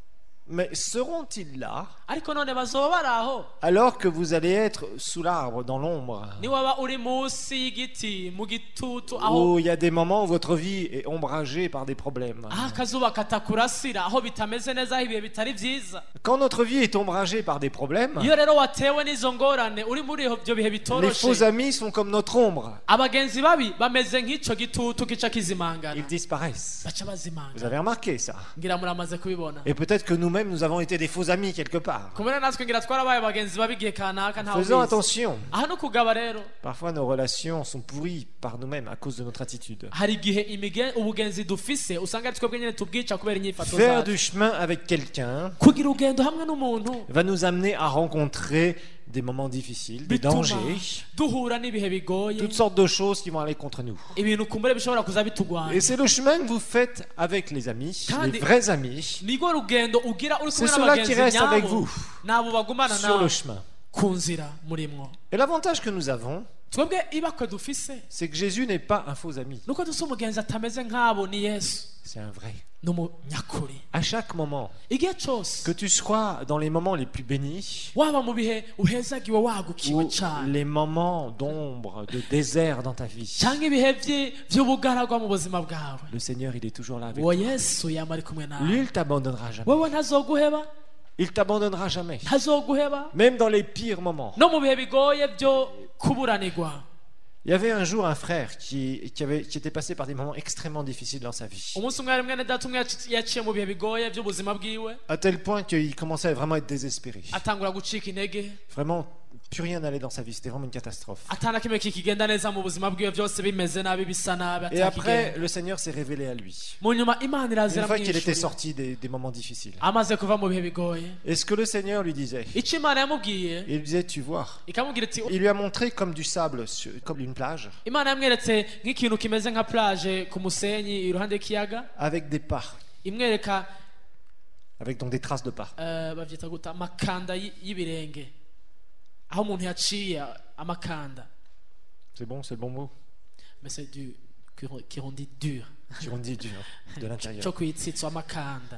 Mais seront-ils là
ariko none bazoba bari aho
alors que vous allez être sous l'arbre, dans l'ombre,
niwaba uri munsi y'igiti mu gitutu aho
où il y a des moments où votre vie est ombragée par des problèmes?
aho akazuba katakurasira aho bitameze neza aho ibihe bitari vyiza
Quand notre vie est ombragée par des problèmes,
iyo rero watewe n'izo ngorane uri muri ibyo bihe
les faux
bitoroshe
amis sont comme notre ombre.
abagenzi babi bameze nk'ico gitutu kica kizimangana
Ils disparaissent.
baca
Vous
bazimangana
avez remarqué ça?
ngira muramaze kubibona
Et peut-être que nous-mêmes, nous avons été des faux amis quelque part.
kumera natwe ngira twarabaye abagenzi babi igihe kanaka ntawe
Faisons
ubizi
attention.
aha no kugaba rero
Parfois, nos relations sont pourries par nous-mêmes à cause de notre attitude.
hari igihe imige ubugenzi dufise usanga ari twebwe nyene tubwica kubera inyifato
Faire
zacu
du chemin avec quelqu'un
kugira urugendo hamwe n'umuntu
va nous amener à rencontrer des moments difficiles, des
bituma
dangers,
duhura n'ibihe bigoye
toutes sortes de choses qui vont aller contre nous.
ibintu kumbure bishobora kuza bitugwanya
Et c'est le chemin que vous faites avec les amis,
Kandi-
les vrais amis,
nirwo rugendo ugira uri
C'est
kumwe
ceux-là qui
n'abagenzi
restent avec
nyabo
vous
nabo bagumana
sur le
nawe
chemin.
ku nzira murimwo
Et l'avantage que nous avons,
twebwe ibakwe dufise
c'est que Jésus n'est pas un faux ami,
nuko dufise umugenzi atameze nk'abo ni yesu
c'est un vrai.
ni umunyakuri
À chaque moment,
igihe cose
que tu sois dans les moments les plus bénis
waba mu bihe uhezagiwe wagukiwe
ou
cane
les moments d'ombre, de désert dans ta vie,
canke ibihe vyi- vy'ubugaragwa mu buzima bwawe
le Seigneur, il est toujours là avec
uwo
toi.
yesu yama ari kumwe
Lui,
nawe
il t'abandonnera jamais.
wewe ntazoguheba
Il t'abandonnera jamais.
ntazoguheba
Même dans les pires moments.
no mu bihe bigoye vyo kuburanirwa
Il y avait un jour un frère qui, qui, avait, qui était passé par des moments extrêmement difficiles dans sa vie.
umunsi umwe hari mwene data umwe yaci- yaciye mu bihe bigoye vy'ubuzima bwiwe
À tel point qu'il commençait à vraiment être désespéré.
atangura gucika intege
Vraiment, plus rien n'allait dans sa vie. C'était vraiment une catastrophe.
atana kimwe kikigenda neza mu buzima bwiwe vyose bimeze nabi bisa nabi
Et après,
atakigenda
le Seigneur s'est révélé à lui.
mu nyuma imana
Une
irazira
fois qu'il était
mwishuri
sorti des, des moments difficiles.
amaze kuva mu bihe bigoye
Et ce que le Seigneur lui disait,
ico imana yamubwiye
il lui disait, tu vois,
ikamubwira iti
il lui a montré comme du sable, sur- comme une plage,
imana yamweretse nk'ikintu kimeze nka plage ku musenyi iruhande y'ikiyaga
avec des pas,
imwereka
avec donc des traces de pas.
eh, bavyita guta amakanda y- y'ibirenge aho umuntu yaciye amakanda
C'est bon, c'est le bon mot.
mais c'est du kirundi dur
Tu on dit dur, de l'intérieur.
cyo kwitsitsa amakanda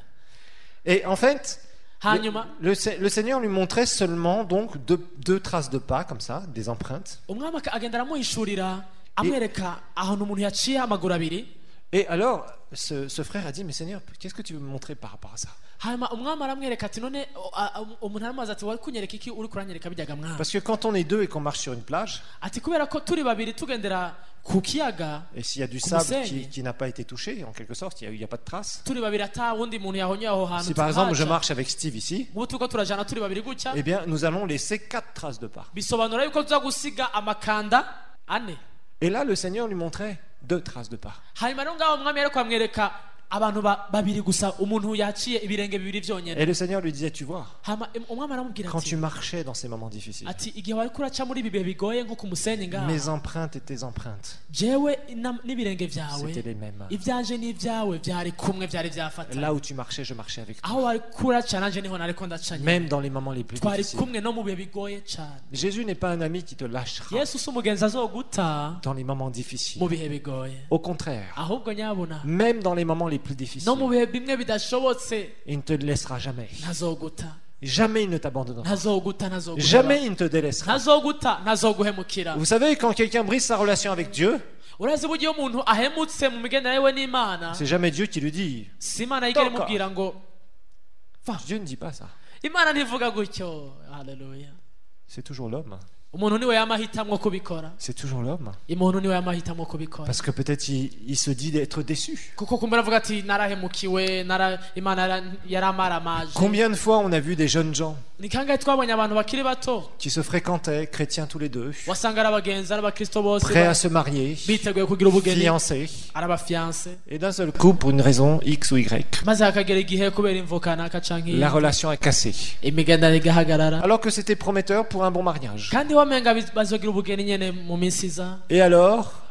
Et en fait,
hanyuma
le, le- le Seigneur lui montrait seulement donc deux, deux traces de pas comme ça, des empreintes.
umwami aka- agenda aramuhishurira amwereka ahantu umuntu yaciye amaguru abiri
Et alors, ce, ce frère a dit, mais Seigneur, qu'est-ce que tu veux me montrer par rapport à ça?
hanyuma umwami aramwereka ati none o- a- a- umuntu aramubaza ati wari kunyereka iki uri kuranyereka bijyaga mwami
Parce que quand on est deux et qu'on marche sur une plage,
ati kubera ko turi babiri tugendera ku kiyaga
et s'il y a du
Comme
sable
c'est.
qui, qui n'a pas été touché, en quelque sorte, il n'y a, il y a pas de traces.
turi babiri ata wundi muntu yahonye aho hantu
Si par exemple je
tuhaca.
marche avec Steve ici,
nk'ubu turiko turajana turi babiri gutya
eh bien nous allons laisser quatre traces de pas.
bisobanura yuko tuza gusiga amakanda ane
Et là, le Seigneur lui montrait deux traces de pas.
hanyuma rero ngaho umwami yariko amwereka abantu ba- babiri gusa umuntu yaciye ibirenge bibiri vyonyene
Et le Seigneur lui disait, tu vois,
hanyuma im- umwami aramubwira
quand tu
ati
marchais dans ces moments difficiles,
ati igihe wariko uraca muri ibi bihe bigoye nko ku musenyi ngaha
mes empreintes et tes empreintes,
jewe na- n'ibirenge vyawe
c'était les mêmes.
ivyanje n'ivyawe vyari kumwe vyari
Là
vyafatanye
où tu marchais, je marchais avec toi.
aho wariko uraca nanje niho nariko ndacanye
Même dans les moments les plus
twari
difficiles.
kumwe no mu bihe bigoye cane
Jésus n'est pas un ami qui te lâchera
yesu si umugenzi azoguta
dans les moments difficiles.
mu bihe bigoye
Au contraire,
ahubwo nyabuna
même dans les moments les plus difficiles,
no mu bihe bimwe bidashobotse
il ne te laissera jamais.
ntazoguta
Jamais il ne t'abandonnera.
ntazoguta ntazoguheba
Jamais il ne te délaissera.
ntazoguta ntazoguhemukira
Vous savez, quand quelqu'un brise sa relation avec Dieu,
urazi buryo iyo umuntu ahemutse mu migenderanire we n'imana
c'est jamais Dieu qui lui dit.
si imana yigera
D'accord.
imubwira ngo
Dieu ne dit pas ça.
imana ntivuga gutyo haleluya
C'est toujours l'homme.
umuntu niwe yamahitamwo kubikora
C'est toujours l'homme.
umuntu niwe yamahitamwo kubikora
Parce que peut-être il, il se dit d'être déçu.
kuko kumbe aravuga ati narahemukiwe nara imana yara- yaramaramaje
Combien de fois on a vu des jeunes gens
ni kangahe twabonye abantu bakiri bato
qui se fréquentaient, chrétiens tous les deux,
wasanga ari abagenzi ari abakristo bose
prêts
ba-
à se marier,
biteguye kugira ubugeni
fiancés,
ari abafianse
et d'un seul coup, pour une raison X ou Y,
maze hakagera igihe kubera imvo kanaka canke
la relation est cassée.
imigenderanire igahagarara
Alors que c'était prometteur pour un bon mariage.
kandi wamenga biz- bazogira ubugeni nyene mu minsi iza
Et alors,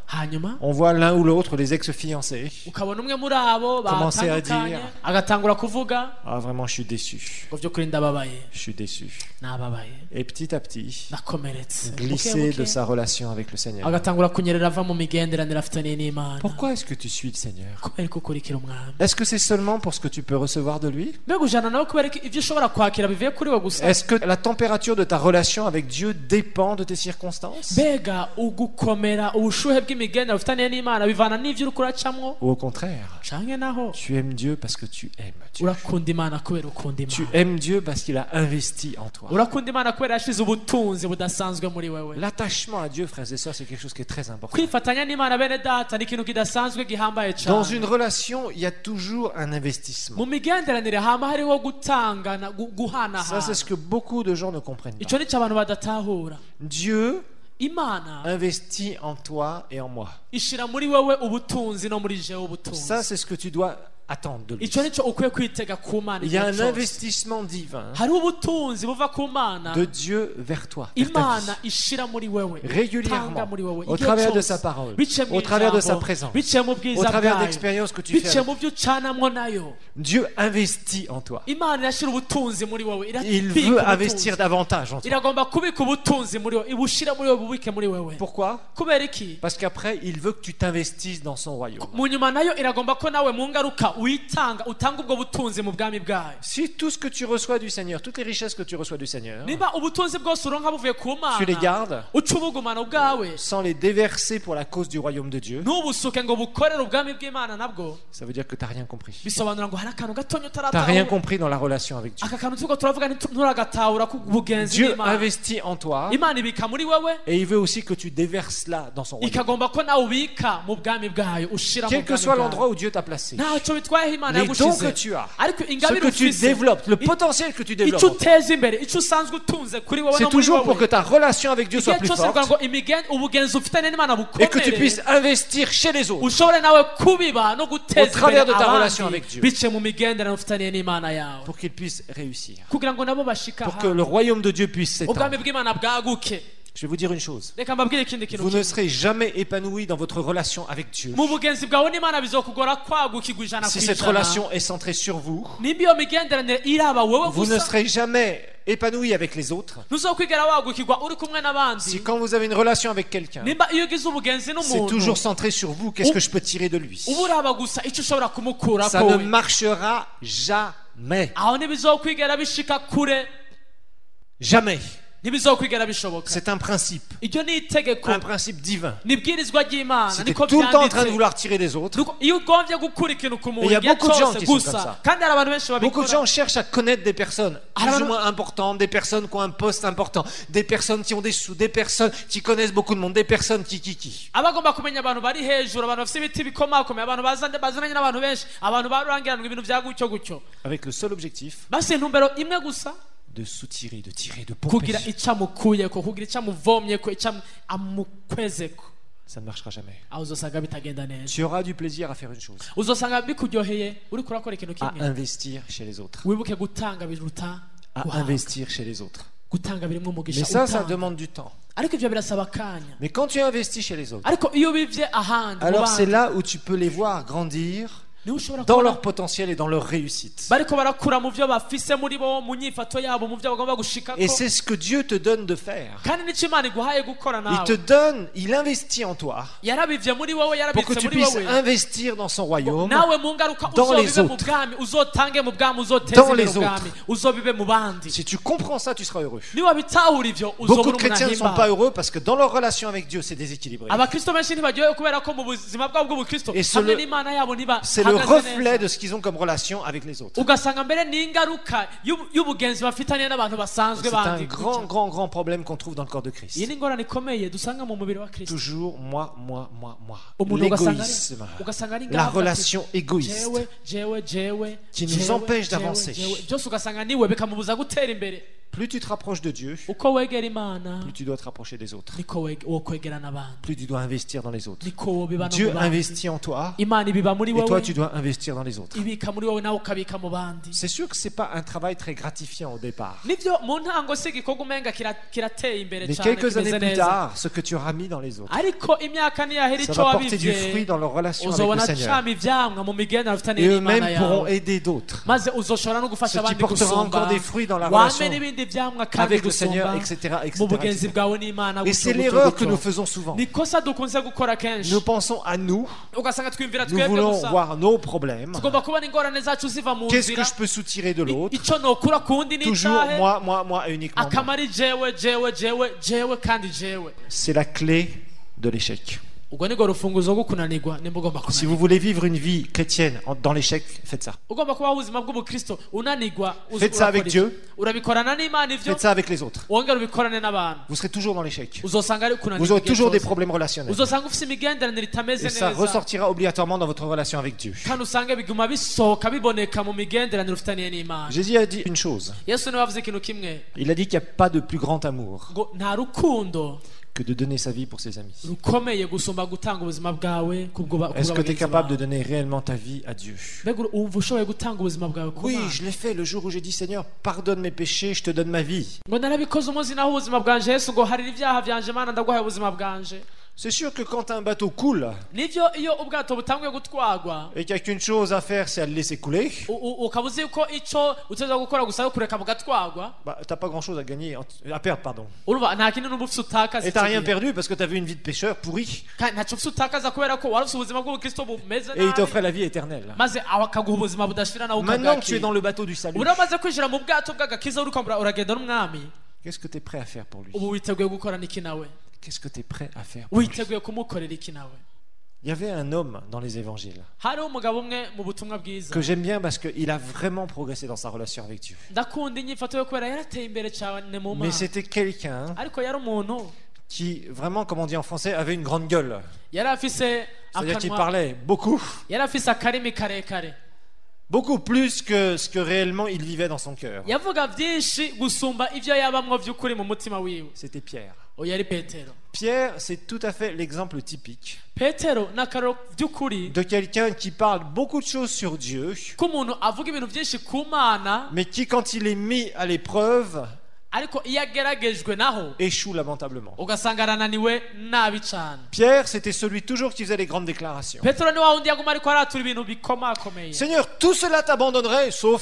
hanyuma
on voit l'un ou l'autre, les ex-fiancés,
ukabona umwe muri abo
Commencer à
batandukanye
dire.
agatangura kuvuga
ah vraiment je suis déçu,
ngo by'ukuri ndababaye
je suis déçu.
nababaye
Et petit à petit,
nakomeretse
glisser
Buke,
de
buke.
sa relation avec le Seigneur.
agatangura kunyerera ava mu migenderanire afitaniye n'Imana.
Pourquoi est-ce que tu suis le Seigneur?
kubera ko ukurikira umwami
Est-ce que c'est seulement pour ce que tu peux recevoir de lui?
mbega ujana nawe kubera ko ibyo ushobora kwakira bivuye kuri we gusa
Est-ce que la température de ta relation avec Dieu dépend de tes circonstances?
mbega ugukomera ubushuhe bw'imigenderanire ufitaniye n'Imana bivana n'ivyo uri kuracamwo
Ou au contraire,
canke naho
tu aimes Dieu parce que tu aimes Dieu.
urakunda Imana kubera ukunda
Tu
Imana
aimes Dieu parce qu'il a investi en toi.
urakunda Imana kubera yashize ubutunzi budasanzwe muri wewe.
L'attachement à Dieu, frères et sœurs, c'est quelque chose qui est très important.
kwifatanya n'Imana bene data ni ikintu kidasanzwe gihambaye
Dans
cyane.
une relation, il y a toujours un investissement.
mu migenderanire hama hariho gutangana gu-
Ça, c'est ce
guhanahana
que beaucoup de gens ne comprennent
ico
pas.
nico abantu badatahura.
Dieu
Imana
investit en toi et en moi.
ishira muri wewe ubutunzi no muri jewe ubutunzi.
Ça, c'est ce que tu dois attendre de lui.
ico nico ukwiye kwitega ku Mana.
Il y a un
igihe cyose.
investissement divin
hari ubutunzi buva ku Mana
de Dieu vers toi, vers ta
Imana
vie.
ishira muri wewe
Régulièrement,
Tanga muri wewe.
au
Igihe
travers de
cyose.
sa parole,
Biciye mu
au travers de
ijambo,
sa présence,
biciye mu
au
bwiza
travers
bwayo,
d'expériences que tu fais.
biciye
avec-
mu byo ucanamwo nayo.
Dieu investit en toi.
Imana irashira ubutunzi muri wewe,
Il
irabika
veut
ubutunzi.
investir davantage en toi.
iragomba kubika ubutunzi muri wewe, ibushira muri wewe, bubike muri wewe.
Pourquoi?
kubera iki?
Parce qu'après, il veut que tu t'investisses dans son royaume.
mu nyuma nayo iragomba ko nawe mu ngaruka witanga utanga ubwo butunzi mu bwami bwayo.
Si tout ce que tu reçois du Seigneur, toutes les richesses que tu reçois du Seigneur,
niba ubutunzi bwose uronka buvuye ku
tu les
Mana
gardes
uca ubugumana ubwawe
sans les déverser pour la cause du royaume de Dieu,
ntubusuke ngo bukorere ubwami bw'Imana nabwo
ça veut dire que tu n'as rien compris.
bisobanura ngo hari akantu gatonyo
Tu n'as rien
utaratahura.
compris dans la relation avec Dieu.
aka kantu turiko turavuga nti- nturagatahura ku bugenzi
Dieu
n'Imana.
investit en toi
Imana ibika muri wewe
et il veut aussi que tu déverses là dans son royaume.
ikagomba ko nawe ubika mu bwami bwayo ushira mu
Quel que
bwami
soit
bwayo.
l'endroit où Dieu t'a placé,
ntacyo bitwayeho Imana
les dons que
yagushize
tu as,
ariko
ce
ingabire
que tu
ufise
développes, le
i-
potentiel que tu développes,
icyo
en toi,
uteza imbere icyo usanzwe utunze kuri wowe
c'est
no muri
toujours pour que
wowe
ta relation avec Dieu soit
igihe
plus
cyose kugira
forte
ngo imigen- ubugenzi ufitanye n'Imana
et que tu
bukomere
puisses investir chez les autres.
ushobore nawe kubiba no
Au
guteza
travers
imbere
de ta
abandi
relation avec Dieu.
biciye mu migenderanire ufitaniye n'Imana yawe
Pour qu'ils puissent réussir.
kugira ngo nabo bashika
Pour que
aha
le royaume de Dieu puisse s'étendre.
ubwami bw'Imana bwaguke.
Je vais vous dire une chose.
reka mbabwire ikindi kintu
Vous ne
kimwe.
serez jamais épanoui dans votre relation avec Dieu
mu bugenzi bwawe n'Imana bizokugora kwagukirwa ijana
si
ku
cette
ijana
relation est centrée sur vous.
nimba iyo migenderanire iraba wowe
Vous ne
gusa
serez jamais épanoui avec les autres
ntuzokwigera wagukirwa uri kumwe
si
n'abandi
quand vous avez une relation avec quelqu'un,
nimba iyo ugize ubugenzi
c'est
n'umuntu
toujours centré sur vous. Qu'est-ce que je peux tirer de lui?
uba uraba gusa icyo ushobora kumukurako
Ça ne
we.
marchera jamais.
aho ntibizokwigera bishika kure
Jamais.
ntibizokwigera bishoboka.
C'est un principe.
iryo ni itegeko
Un principe divin.
nibwirizwa ry'Imana
Si tu es
niko
tout le temps en train de
byanditse.
vouloir tirer des autres,
Nuko iyo ugombye gukura ikintu ku
Et il
muntu
y a
igihe
beaucoup de gens
cyose
qui sont
gusa
comme ça.
kandi hari abantu benshi
beaucoup de
babikora
gens cherchent à connaître des personnes plus
Alors,
ou moins importantes, des personnes qui ont un poste important, des personnes qui ont des sous, des personnes qui connaissent beaucoup de monde, des personnes qui qui qui.
abagomba kumenya abantu bari hejuru abantu bafite ibiti bikomakomeye abantu bazanye bazananye n'abantu benshi abantu barurangiranwa ibintu bya gutyo gutyo
Avec le seul objectif
basi intumbero imwe gusa
de soutirer, de tirer, de
kugira
pomper.
icamukuyeko kugira icamuvomyeko icamukwezeko
Ça ne marchera jamais.
aho uzosanga bitagenda neza
Tu auras du plaisir à faire une chose,
uzosanga bikuryoheye uri kurakora ikintu
à
kimwe
investir chez les autres.
wibuke gutanga biruta
À
guhabwa.
investir chez les autres.
gutanga birimo umugisha
Mais ça, ça
utanga.
demande du temps.
ariko ivyo birasaba akanya
Mais quand tu investis chez les autres,
ariko iyo bivye ahandi mu
alors c'est
bandi,
là où tu peux les voir grandir
niho ushobora
dans
kubona
leur potentiel et dans leur réussite.
bariko barakura mu vyo bafise muri bo mu nyifato yabo mu vyo bagomba gushikako
Et c'est ce que Dieu te donne de faire.
kandi nico Imana iguhaye gukora
Il te
nawe
donne, il investit en toi
yarabivye muri wowe
pour que
yarabitse
tu
muri
puisses
wowe
investir dans son royaume,
nawe mu ngaruka
dans les
uzobibe mu
autres.
bwami uzotange mu bwami uzoteze
Dans
imbere
les
ubwami uzobibe mu bandi
Si tu comprends ça, tu seras heureux.
niba bitahura ivyo
Beaucoup
uzobona
de
umuntu
chrétiens ne sont pas
ahimbawe
heureux parce que dans leur relation avec Dieu, c'est déséquilibré.
abakristo benshi ntibaryohewe kubera ko mu buzima bwabo bw'ubukristo
Et c'est
hamwe
le-
n'Imana yabo
C'est le
ntibahagaze
reflet
neza
de ce qu'ils ont comme relation avec les autres.
ugasanga mbere ni ingaruka y'ubu- y'ubugenzi bafitanye n'abantu basanzwe
C'est un
bandi
grand, grand, grand problème qu'on trouve dans le corps de
iyi
Christ.
ni ingorane ikomeye dusanga mu mubiri wa kristo
Toujours moi, moi, moi, moi.
umuntu ugasanga ari-
L'égoïsme,
ugasanga ari
la
ingaruka ati,
relation égoïste
jewe jewe jewe
qui nous
jewe,
empêche
jewe,
d'avancer.
jewe. byose ugasanga niwe bikamubuza gutera imbere
Plus tu te rapproches de Dieu,
uko wegera imana
plus tu dois te rapprocher des autres.
niko we- wo kwegera n'abandi,
Plus tu dois investir dans les autres.
niko wobiba no
Dieu
mu bandi.
investit en toi
Imana ibiba muri
et
wowe,
toi tu dois investir dans les autres.
ibika muri wowe nawe ukabika mu bandi.
C'est sûr que c'est pas un travail très gratifiant au départ.
nivyo mu ntango si igikorwa umenga kira- kirateye imbere
Mais
cyane
quelques
kimeze
années plus
neza,
tard, ce que tu auras mis dans les autres,
ariko imyaka niyahera
ça
ico
va porter du
wabivye
fruit dans leur relation avec le
uzobona
Seigneur.
cama ivyamwa mu migenderanire ufitaniye
Et
n'Imana
eux-mêmes pourront
yawe,
aider d'autres.
maze uzoshobora no gufasha
Ce qui
abandi
portera
gusumba,
encore des fruits dans la
wame
relation
n'ibindi vyamwa kandi
avec le Seigneur,
gusumba
et cetera, et
mu
cetera, et
bugenzi
cetera.
bwawe n'Imana.
Et
gutyo,
c'est
gutyo,
l'erreur que
gutyo.
nous faisons souvent.
nikosa dukunze gukora kenshi,
Nous pensons à nous,
ugasanga twiyumvira
nous
twebwe
voulons
gusa,
voir nos problèmes.
tugomba kubona ingorane zacu ziva mu
Qu'est-ce que
nzira,
je peux soutirer de
I-
l'autre?
ico nokura kundi
Toujours
n'itahe,
moi, moi, moi et uniquement moi.
akamari jewe jewe jewe jewe kandi jewe.
C'est la clé de l'échec.
ubwo nibwo rufunguzo rwo kunanirwa, nimba ugomba
Si
kunanirwa.
vous voulez vivre une vie chrétienne en- dans l'échec, faites ça.
ugomba kubaho ubuzima bw'ubukristo unanirwa, uzi-
Faites ça avec
urakora
Dieu.
iki? urabikorana n'Imana ivyo,
Faites ça avec les autres.
wongera ubikorane n'abantu,
Vous serez toujours dans l'échec.
uzosanga ari kunanirwa
Vous aurez
igihe
toujours des
cyose.
problèmes relationnels.
uzosanga ufite imigenderanire itameze
Et ça
neza,
ressortira obligatoirement dans votre relation avec Dieu.
kandi usanga biguma bisohoka biboneka mu migenderanire ufitaniye n'Imana.
Jésus a dit une chose.
Yesu niwe wavuze ikintu kimwe,
Il a dit qu'il n'y a pas de plus grand amour
ngo nta rukundo
que de donner sa vie pour ses amis.
rukomeye gusumba gutanga ubuzima bwawe kubwo ba-
Est-ce
kubwa
que tu es
bagenzi
capable de
bawe.
donner réellement ta vie à Dieu?
Mbega wumva ushoboye gutanga ubuzima bwawe ku
Oui,
Mana?
je l'ai fait le jour où j'ai dit Seigneur, pardonne mes péchés, je te donne ma vie.
ngo narabikoze umunsi naho ubuzima bwanje Yesu, ngo harira ibyaha byanje Mana, ndaguhaye ubuzima bwanje.
C'est sûr que quand un bateau coule
nivyo iyo ubwato butanguye gutwagwa,
et qu'il n'y a qu'une chose à faire, c'est à le laisser couler,
u- u- ukaba uzi ko ico uteza gukora gusa ari kureka bugatwagwa,
bah, t'as pas grand chose à gagner, à perdre, pardon.
urumva nta kintu n'uba ufite utakaza
Et t'as
ico
rien
gihe.
perdu parce que t'as vu une vie de pécheur pourrie
kandi ntacyo ufite utakaza kubera ko wari ufite ubuzima bw'ubukristo bumeze
et il
nabi,
t'offrait la vie éternelle.
maze aho akaguha ubuzima budashira nawe
Maintenant que tu es
ukabwakira.
dans le bateau du salut,
ubu rero umaze kwinjira mu bwato bw'agakiza uriko ura- uragenda n'umwami,
qu'est-ce que tu es prêt à faire pour lui?
ubu witeguye gukora n'iki nawe,
Qu'est-ce que tu es prêt à faire pour lui?
witeguye kumukorera iki nawe.
Il y avait un homme dans les évangiles
hariho umugabo umwe mu butumwa bwiza
que j'aime bien parce qu'il a vraiment progressé dans sa relation avec Dieu.
ndakunda inyifato yo kubera yarateye imbere cyane mu
Mais
Mana,
c'était quelqu'un
ariko yari umuntu
qui, vraiment, comme on dit en français, avait une grande gueule.
yari afise
C'est-à-dire qu'il
akanwa,
parlait beaucoup,
yari afise akarimi karekare,
beaucoup plus que ce que réellement il vivait dans son cœur.
yavuga byinshi gusumba ibyo yabamwo by'ukuri mu mutima wiwe.
C'était Pierre.
uyu yari petero.
Pierre, c'est tout à fait l'exemple typique
petero ni akarero by'ukuri
de quelqu'un qui parle beaucoup de choses sur Dieu,
k'umuntu avuga ibintu byinshi ku Mana,
mais qui, quand il est mis à l'épreuve,
ariko iyo ageragejwe naho
échoue lamentablement.
ugasanga arananiwe nabi cyane.
Pierre, c'était celui toujours qui faisait les grandes déclarations.
petero ni wa wundi yaguma ariko aratura ibintu bikomakomeye.
Seigneur, tout cela t'abandonnerait, sauf...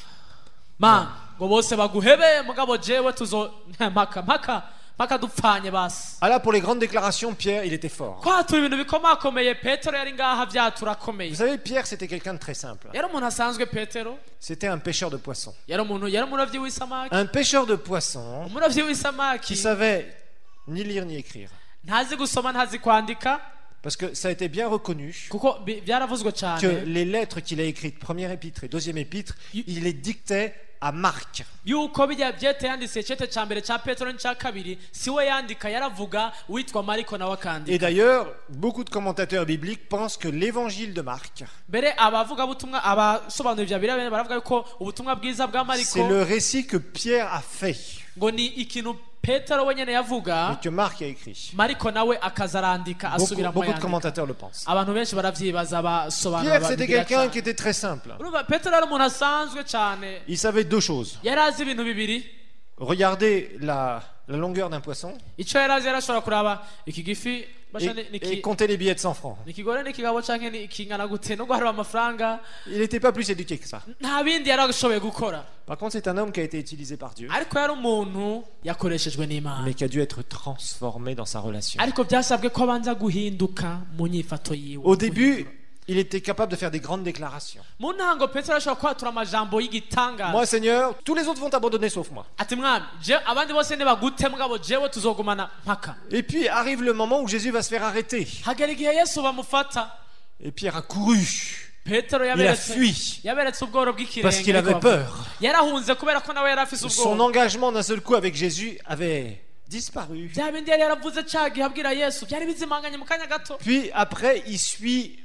Man, ngo bose baguhebe mugabo jewe tuzo mpaka mpaka mpaka dupfanye basi.
Ah là, pour les grandes déclarations, Pierre, il était fort.
kwatura ibintu bikomakomeye petero yari ngaha
Vous
byaturakomeye.
savez, Pierre, c'était quelqu'un de très simple.
yari umuntu asanzwe petero,
C'était un pêcheur de poissons.
yari umuntu yari umurovyi w'isamaki,
Un pêcheur de poissons
umurovyi
qui
w'isamaki
savait ni lire ni écrire.
ntazi gusoma ntazi kwandika,
Parce que ça a été bien reconnu
kuko bi- byaravuzwe
que
cyane
les lettres qu'il a écrites, première épître et deuxième épître, il les dictait à Marc.
yuko bijya byete yanditse icete cya mbere cya petero n'icya kabiri siwe yandika, yaravuga witwa mariko nawe
Et
akandika.
d'ailleurs, beaucoup de commentateurs bibliques pensent que l'évangile de Marc,
mbere abavuga butumwa abasobanura ibya biriya baravuga yuko ubutumwa bwiza bwa
c'est
mariko
le récit que Pierre a fait
ngo ni ikintu petero wenyine
et
yavuga,
que Marc a écrit.
mariko nawe akaza arandika
Beaucoup,
asubiramo
beaucoup de
yandika.
commentateurs le pensent.
abantu benshi baravyibaza basobanura
Pierre, c'était
Bibiliya
quelqu'un
cyane.
qui était très simple.
urumva petero ari umuntu asanzwe cyane,
Il savait deux choses.
yari azi ibintu bibiri.
Regarder la, la longueur d'un poisson
icyo yari azi yarashobora kuraba iki gifi basha
et,
ni- ni
et
ki-
compter les billets de cent francs.
ni ikigore n'ikigabo canke ni kingana gute no guharura amafaranga,
Il n'était pas plus éduqué que ça.
nta bindi yari ashoboye gukora.
Par contre, c'est un homme qui a été utilisé par Dieu,
ariko yari umuntu yakoreshejwe n'Imana,
mais qui a dû être transformé dans sa relation.
ariko byasabwe ko abanza guhinduka mu nyifato yiwe.
Au début, il était capable de faire des grandes déclarations.
mu ntango petero ashobora kwatura amajambo y'igitangaza,
Moi, Seigneur, tous les autres vont t'abandonner sauf moi.
ati mwami je abandi bose nibagute mugabo jewe tuzogumana mpaka.
Et puis arrive le moment où Jésus va se faire arrêter.
hagera igihe yesu bamufata,
Et Pierre a couru.
petero
Il a
yaberetse
fui
yaberetse ubworo bw'ikirenge,
parce qu'il
ariko
avait peur.
yarahunze kubera ko nawe yari afise
Son
ubwoba.
engagement d'un seul coup avec Jésus avait disparu.
bya bindi yari yaravuze cya gihe abwira yesu byari bizimanganye mu kanya gato.
Puis après, il suit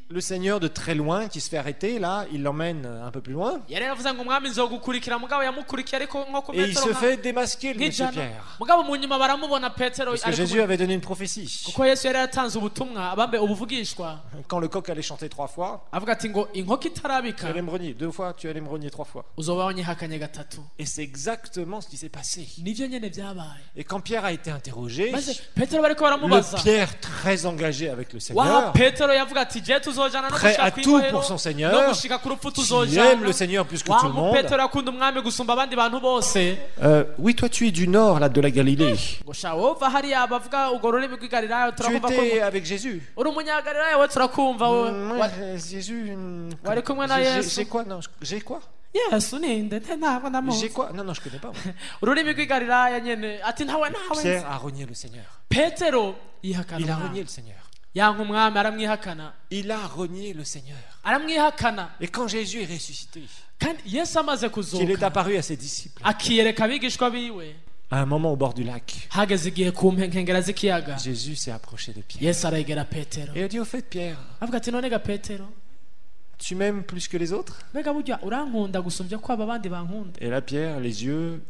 le Seigneur de très loin qui se fait arrêter, là, il l'emmène un peu plus loin.
yari yaravuze ngo umwami nzogukurikira mugabo yamukurikiye ariko nko ku
Et il
metero
se
nka-
fait démasquer, le monsieur
nk'ijana
Pierre.
mugabo mu nyuma baramubona petero
Parce que
ari
Jésus
kumwe-
avait donné une prophétie.
kuko yesu yari yatanze ubutumwa abambe ubuvugishwa
Quand le coq allait chanter trois fois,
avuga ati ngo inkoko
tu
itarabika
allais me renier. Deux fois, tu allais me renier trois fois.
uzoba wanyihakanye gatatu
Et c'est exactement ce qui s'est passé.
nivyo nyene vyabaye
Et quand Pierre a été interrogé,
maze petero bariko
le
baramubaza
Pierre très engagé avec le
waha
Seigneur,
petero yavuga ati je tuzojana no
prêt
gushika
à tout
kw'ibohero
pour son Seigneur,
no gushika ku rupfu
qui aime
tuzojana
le Seigneur plus que
wa
tout le
mu
monde.
petero akunda umwami gusumba abandi bantu bose
Euh, oui, toi tu es du nord, là, de la Galilée.
ngo sha wova hariya bavuga urwo rurimi rw'igalilaya
Tu
turakumva ko
étais avec Jésus.
uri umunyagalilaya we turakumva wowe
Moi,
Wa-
euh, Jésus. hum,
Wari kumwe na
j'ai- j'ai-
Yesu.
J'ai quoi? Non, j'ai quoi?
yesu ninde nte ntabwo ndamuzi
J'ai quoi? Non, non, je connais pas. moi.
ururimi rw'igalilaya nyene ati ntawe ntawe
Pierre
nzi.
a renié le Seigneur.
petero yihakana
Il a
umwami.
renié le Seigneur.
yanka umwami aramwihakana
Il a renié le Seigneur.
aramwihakana
Et quand Jésus est ressuscité,
kandi yesu amaze
qu'il est
kuzuka
apparu à ses disciples,
akiyereka abigishwa biwe
à un moment au bord du lac,
hageze igihe ku nkengera z'ikiyaga
Jésus s'est approché de Pierre.
yesu aregera petero
Et il a dit, au fait, Pierre,
avuga ati none ga petero
tu m'aimes plus que les autres?
mbega burya urankunda gusumbya ko aba bandi bankunda
Et là, Pierre, les yeux,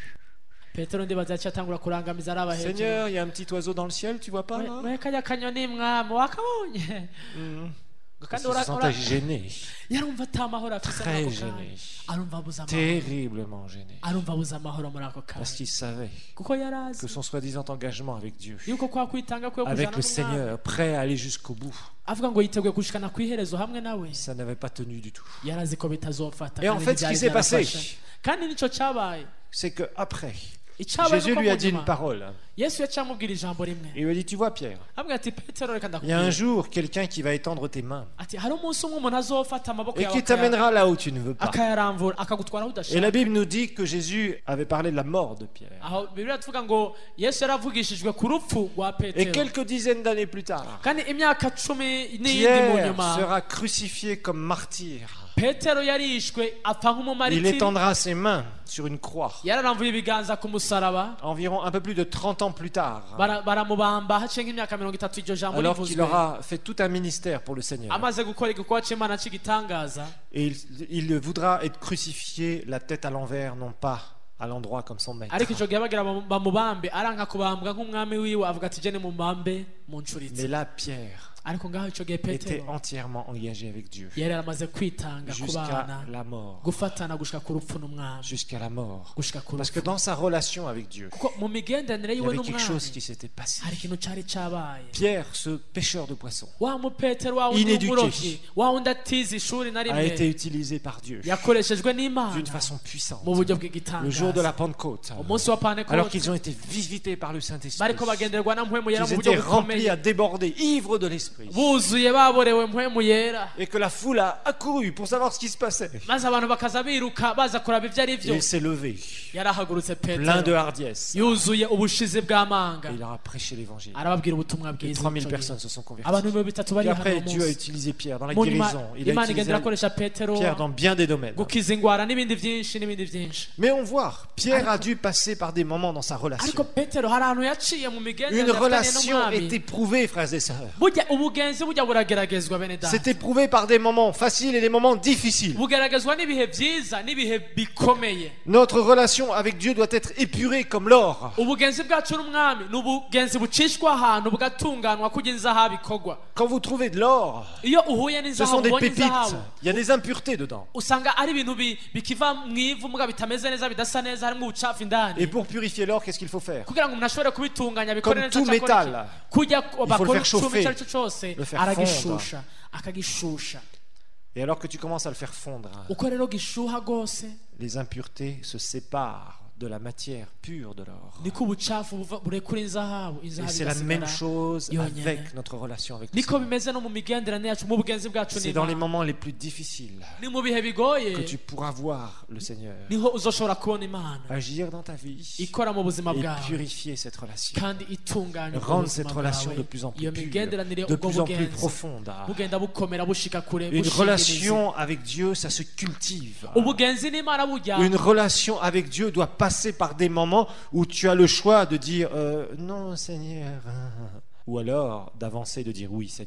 petero ndibaza yaciye atangura kurangamiza araba hejuru
Seigneur, il y a un petit oiseau dans le ciel, tu vois pas là?
we kajya kanyoni mwami wakabonye
Mhm.
kandi
Il se
ura-
sentait
ura-
gêné,
yarumva ata amahoro afise muri
très
ako kanya
gêné,
arumva abuze amahoro
terriblement gêné.
arumva abuze amahoro muri ako
Parce
kanya
qu'il savait
kuko yari azi
que son soi-disant engagement avec Dieu,
yuko kwa kwitanga kwe
avec
kujana
le
n'umwami
Seigneur, prêt à aller jusqu'au bout,
avuga ngo yiteguye gushikana ku iherezo hamwe nawe
ça n'avait pas tenu du tout.
yari azi ko bitazofata
Et en
kandi
fait, ce qui
ntibyari
s'est passé,
byarafashe. kandi nicyo cyabaye
c'est que après,
icyabaye
Jésus
nuko
lui a
mu
dit
nyuma,
une parole.
yesu yaciye amubwira ijambo rimwe
Il lui a dit, tu vois Pierre,
avuga ati petero reka
il y a un
ndakubwira
jour quelqu'un qui va étendre tes mains
ati hari umunsi umwe umuntu azofata amaboko
et
yawe
qui
akaya-
t'amènera là où tu ne veux pas.
akayaramvura akagutwara aho
Et
udashaka
la Bible nous dit que Jésus avait parlé de la mort de Pierre.
aho bibiliya tuvuga ngo yesu yaravugishijwe ku rupfu rwa
Et
petero
quelques dizaines d'années plus tard,
kandi imyaka cumi n'iyindi mu
Pierre
nyuma
sera crucifié comme martyr.
petero yarishwe apfa
Il
nk'umumaritiri
étendra ses mains sur une croix.
yararamvuye ibiganza ku musaraba
Environ un peu plus de trente ans plus tard,
bara- baramubamba haciye nk'imyaka mirongo itatu iryo jambo
alors qu'il
rivuzwe
aura fait tout un ministère pour le Seigneur.
amaze gukora igikorwa cy'imana cy'igitangaza
Et il, il voudra être crucifié la tête à l'envers, non pas à l'endroit comme son maître.
ariko icyo gihe bagira bamu- bamubambe aranka kubambwa nk'umwami wiwe avuga ati jene mumubambe muncuritse
Mais là, Pierre
ariko ngaho icyo gihe
était
petero
entièrement engagé avec Dieu
yari yaramaze kwitanga ku
jusqu'à
bana
la mort.
gufatana gushika ku rupfu n'umwami
Jusqu'à la mort.
gushika ku
Parce que
rupfu
dans sa relation avec Dieu,
kuko mu migenderanire
il y
yiwe
avait quelque chose
n'umwami
qui s'était passé.
hari ikintu cyari cyabaye
Pierre, ce pêcheur de poissons,
wa mupetero wa wundi
Inéduqué.
w'umurovyi wa wundi atize ishuri na
a
rimwe
été utilisé par Dieu
yakoreshejwe n'imana
d'une façon puissante.
mu buryo
Le jour de la
bw'igitangaza
Pentecôte,
umunsi wa
alors
pantekote
qu'ils ont été visités par le Saint-Esprit,
bariko bagenderwa na mpwemu yera
qu'ils
mu buryo
étaient remplis
bukomeye
à déborder, ivres de l'Esprit,
buzuye baborewe mpwemu yera
et que la foule a accouru pour savoir ce qui se passait.
maze abantu bakaza biruka baza kuraba ibyo ari
Et
byo
il s'est levé,
yarahagurutse
plein de
petero
hardiesse,
yuzuye ubushizi bw'amanga
et il leur a prêché l'évangile.
arababwira ubutumwa
Et
bwiza
trois mille
ico
personnes
gihe.
se sont converties.
abantu ibihumbi bitatu bari
Puis
hano
après,
uwo
Dieu a
munsi
utilisé Pierre dans la
mu nyuma
guérison. Il a
imana
utilisé
igendera akoresha petero
Pierre dans bien des domaines.
gukiza ingwara n'ibindi byinshi n'ibindi byinshi
Mais on voit, Pierre
Ariko-
a dû passer par des moments dans sa
ariko
relation.
petero hari ahantu yaciye mu
Une
migenderanire afitanye
relation
n'umwami
est éprouvée, frères et sœurs.
burya ubugenzi burya burageragezwa bene data
C'est éprouvé par des moments faciles et des moments difficiles.
bugaragazwa n'ibihe byiza n'ibihe bikomeye
Notre relation avec Dieu doit être épurée comme l'or.
ubugenzi bwacu n'umwami ni ubugenzi bucishwa ahantu bugatunganwa kugira inzahabu ikorwa
Quand vous trouvez de l'or,
iyo uhuye
ce sont
n'inzahabu
des
ubonye
pépites.
inzahabu
Il y a des impuretés dedans.
usanga ari ibintu bi- bikiva mu ivu muga bitameze neza bidasa neza harimo ubucafu indani
Et pour purifier l'or, qu'est-ce qu'il faut faire?
kugira ngo umuntu ashobore kubitunganya bikore
Comme
neza
tout
cyakora
métal,
iki? kujya
le
bakora
faire
icumi
chauffer,
icyo ari cyo cyose
le faire
aragishusha akagishusha
Et alors que tu commences à le faire fondre,
uko rero gishuha rwose
les impuretés se séparent de la matière pure de l'or.
niko ubucafu buva- burekura inzahabu
Et
inzahabu
c'est la même
igasigara
chose
yonyene.
avec notre relation avec le
niko
Seigneur.
bimeze no mu migenderanire yacu mu bugenzi bwacu
C'est dans les
n'Imana.
moments les plus difficiles
ni mu bihe bigoye
que tu pourras voir le Seigneur
niho uzoshobora kubona imana
agir dans ta vie
ikora mu buzima
et
bwawe
purifier cette relation.
kandi itunganya ubwo
Rendre
buzima
cette relation
bwawe.
de plus en plus
iyo
pure,
migenderanire
de
ubwo
plus en plus
bugenzi
profonde.
bugenda bukomera bushika kure
Une
bushinga imizi.
relation avec Dieu, ça se cultive.
ubugenzi n'imana burya
Une relation avec Dieu doit passer par des moments où tu as le choix de dire euh, non Seigneur, ou alors d'avancer et de dire oui Seigneur.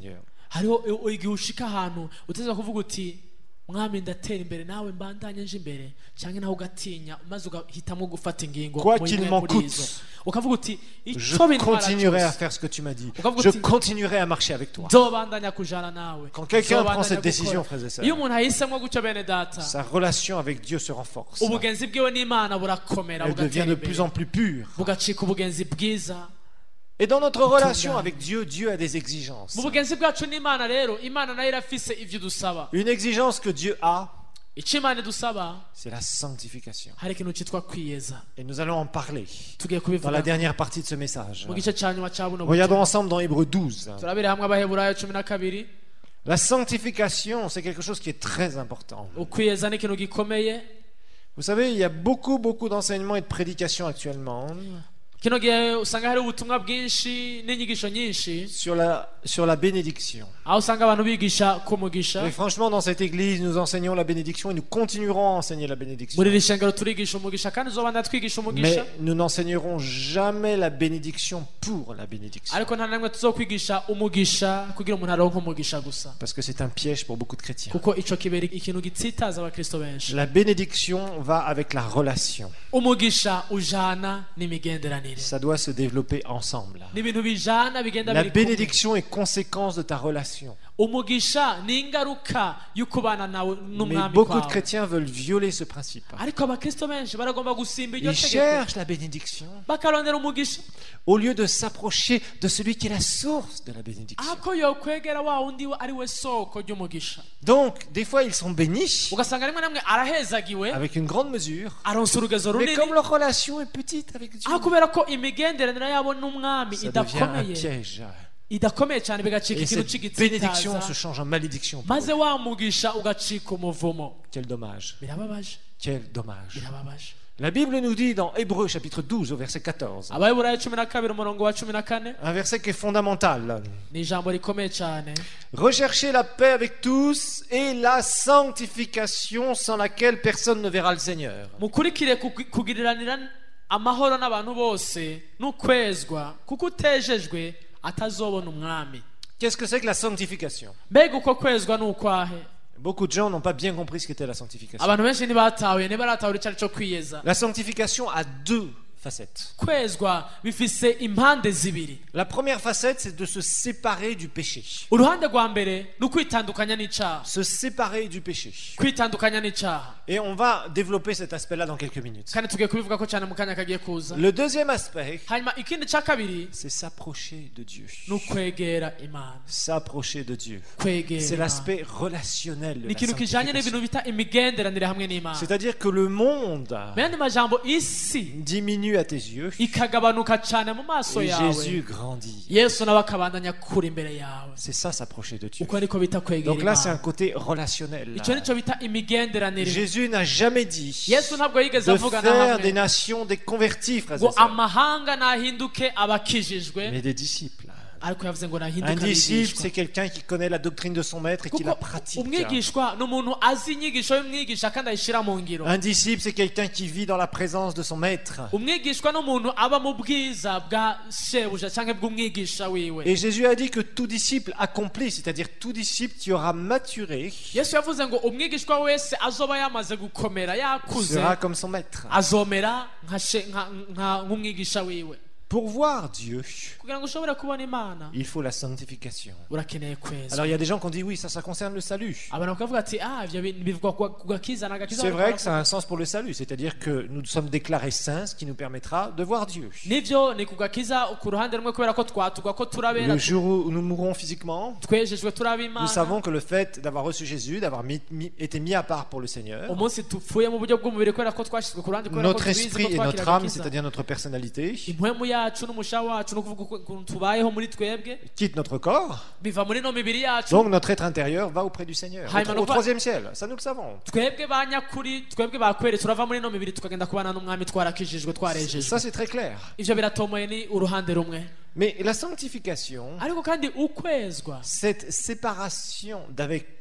hariho i- i- igihe ushika ahantu uteza kuvuga uti mwami ndatera imbere nawe mbandanye nje imbere cyangwa nawe ugatinya maze ugahitamo gufata ingingo
Quoi
mu
qu'il
imwe
m'en
muri
coûte.
izo. ukavuga uti
Je
icyo bintwara
continuerai à
cyose
faire ce que tu m'as dit.
Ukavuga
Je
uti,
continuerai à marcher avec toi.
nzobandanya kujana nawe
Quand quelqu'un
Nzobandanya
prend cette
gukora.
décision, frères et sœurs,
iyo umuntu ahisemo gutyo bene data
sa relation avec Dieu se renforce.
ubugenzi bwiwe n'imana burakomera
Elle devient
bugatera
de plus
imbere
en plus pure.
bugacika ubugenzi bwiza.
Et dans notre relation avec Dieu, Dieu a des exigences.
mu bugenzi bwacu n'imana rero imana nayo irafise ivyo dusaba.
Une exigence que Dieu a,
icyo imana idusaba
c'est la sanctification.
hari ikintu cyitwa kwiyeza.
Et nous allons en parler
tugiye
dans
kubivuga
la dernière partie de ce message.
mu gice cya nyuma cya buno
Regardons
butumwa.
ensemble dans Hébreux douze.
turabire hamwe abaheburayo cumi na kabiri.
La sanctification, c'est quelque chose qui est très important.
ukwiyeza ni ikintu gikomeye.
Vous savez, il y a beaucoup, beaucoup d'enseignements et de prédications actuellement
kino gihe usanga hari ubutumwa bwinshi n'inyigisho nyinshi
sur la, sur la bénédiction.
aho usanga abantu bigisha ku mugisha.
Et franchement, dans cette église, nous enseignons la bénédiction et nous continuerons à enseigner la bénédiction.
muri iri shengero turigisha umugisha kandi uzobanda twigisha umugisha.
Mais nous n'enseignerons jamais la bénédiction pour la bénédiction.
ariko nta namwe tuzokwigisha umugisha kugira umuntu aronke umugisha gusa,
Parce que c'est un piège pour beaucoup de chrétiens.
kuko ico kibera ikintu gitsitaza abakristo benshi.
La bénédiction va avec la relation.
umugisha ujana n'imigenderanire
Ça doit se développer ensemble.
n'ibintu bijana bigenda
La
biri kumwe.
bénédiction est conséquence de ta relation.
umugisha ni ingaruka y'ukubana nawe
Mais
n'umwami
beaucoup de
kwawe.
chrétiens veulent violer ce principe.
ariko abakristo benshi baragomba gusimba iryo
Ils
tegeko
cherchent la bénédiction
bakarondera umugisha
au lieu de s'approcher de celui qui est la source de la bénédiction.
ako yokwegera wa wundi we ari we soko ry'umugisha.
Donc, des fois, ils sont bénis
ugasanga rimwe na rimwe arahezagiwe
avec une grande mesure,
aronsa urugezo
mais
runini
comme leur relation est petite avec Dieu,
aho kubera ko imigenderanire yabo n'umwami
ça devient un
idakomeye
piège.
idakomeye cyane bigacika
Et
ikintu
cette bénédiction
c'igitsitaza
se change en malédiction. pour
maze
eux.
wa mugisha ugacika umuvumo.
Quel dommage.
birababaje
Quel dommage.
birababaje.
La Bible nous dit dans Hébreux chapitre douze au verset quatorze,
abayiburayo cumi na kabiri umurongo wa cumi na kane
un verset qui est fondamental.
ni ijambo rikomeye cyane.
Recherchez la paix avec tous et la sanctification sans laquelle personne ne verra le Seigneur.
mukurikire kugi- kugiriranira amahoro n'abantu bose n'ukwezwa kuko utejejwe atazobona umwami.
Qu'est-ce que c'est que la sanctification?
mbega uko kwezwa ni ukwahe?
Beaucoup de gens n'ont pas bien compris ce qu'était la sanctification.
abantu benshi ntibatahuye ntibaratahura icyo ari cyo kwiyeza.
La sanctification a deux facettes.
kwezwa bifise impande zibiri.
La première facette, c'est de se séparer du péché.
uruhande rwa mbere ni ukwitandukanya n'icyaha.
Se séparer du péché.
kwitandukanya n'icyaha
Et on va développer cet aspect-là dans quelques minutes.
kandi tugiye kubivuga ko cyane mu kanya kagiye kuza.
Le deuxième aspect,
hanyuma ikindi cya kabiri
c'est s'approcher de Dieu.
ni ukwegera imana.
S'approcher de Dieu.
kwegera
C'est
imana
l'aspect relationnel de
ni
la
ikintu kijanye n'ibintu
sanctification.
bita imigenderanire hamwe n'imana.
C'est-à-dire que le monde
mu yandi majambo isi
diminue à tes yeux
ikagabanuka cyane mu maso
et
yawe,
Jésus grandit.
yesu nawe akabandanya kuri imbere yawe.
C'est ça, s'approcher de Dieu.
uko ariko bita kwegera
Donc là, c'est un
imana.
côté relationnel.
icyo nicyo bita imigenderanire.
Jésus n'a jamais dit
yesu ntabwo yigeze
de
avuga na
faire des
hamwe
nations des convertis, frères et
ngo
sœurs,
amahanga nahinduke abakijijwe,
mais des disciples.
ariko yavuze ngo
Un
nahinduke
disciple,
abigishwa.
c'est quelqu'un qui connaît la doctrine de son maître et qui la
kuko
pratique.
umwigishwa ni umuntu azi inyigisho y'umwigisha kandi ayishyira mu ngiro.
Un disciple, c'est quelqu'un qui vit dans la présence de son maître.
umwigishwa ni umuntu aba mu bwiza bwa shebuja cyangwa bw'umwigisha wiwe.
Et Jésus a dit que tout disciple accompli, c'est-à-dire tout disciple qui aura maturé,
yesu yavuze ngo umwigishwa wese azoba yamaze gukomera yakuze
sera comme son maître.
azomera nka she- nka- nka- nk'umwigisha wiwe.
Pour voir Dieu,
kugira ngo ushobore kubona imana
il faut la sanctification.
urakeneye kwezwa.
Alors il y a des gens qui ont dit oui, ça, ça concerne le salut.
abantu bakavuga ati ah ibyo bintu bivugwa ku- ku gakiza na gakiza.
C'est vrai que ça a un sens pour le salut, c'est-à-dire que nous sommes déclarés saints, ce qui nous permettra de voir Dieu.
nivyo ni ku gakiza ku ruhande rumwe kubera ko twatugwa ko turabera
Le jour où nous mourrons physiquement,
twejejwe turaba
nous
imana.
savons que le fait d'avoir reçu Jésus, d'avoir mis- mis- été mis à part pour le Seigneur,
umunsi tupfuye mu buryo bw'umubiri kubera ko twashyizwe ku ruhande kubera ko
notre
tubizi
esprit
ko
et notre
twakira
âme,
agakiza.
c'est-à-dire notre personnalité,
impwemu yacu n'umusha wacu no kuvuga uko- ukuntu tubayeho muri twebwe
quitte notre corps,
biva muri no mibiri yacu.
donc notre être intérieur va auprès du Seigneur,
Amen.
au, au troisième ciel, ça nous le savons.
twebwe ba nyakuri twebwe bakwere turava muri no mibiri tukagenda kubana n'umwami twarakijijwe twarejejwe.
Ça c'est très clair.
ivyo biratomoye ni uruhande rumwe.
Mais la sanctification,
ariko kandi ukwezwa
cette séparation d'avec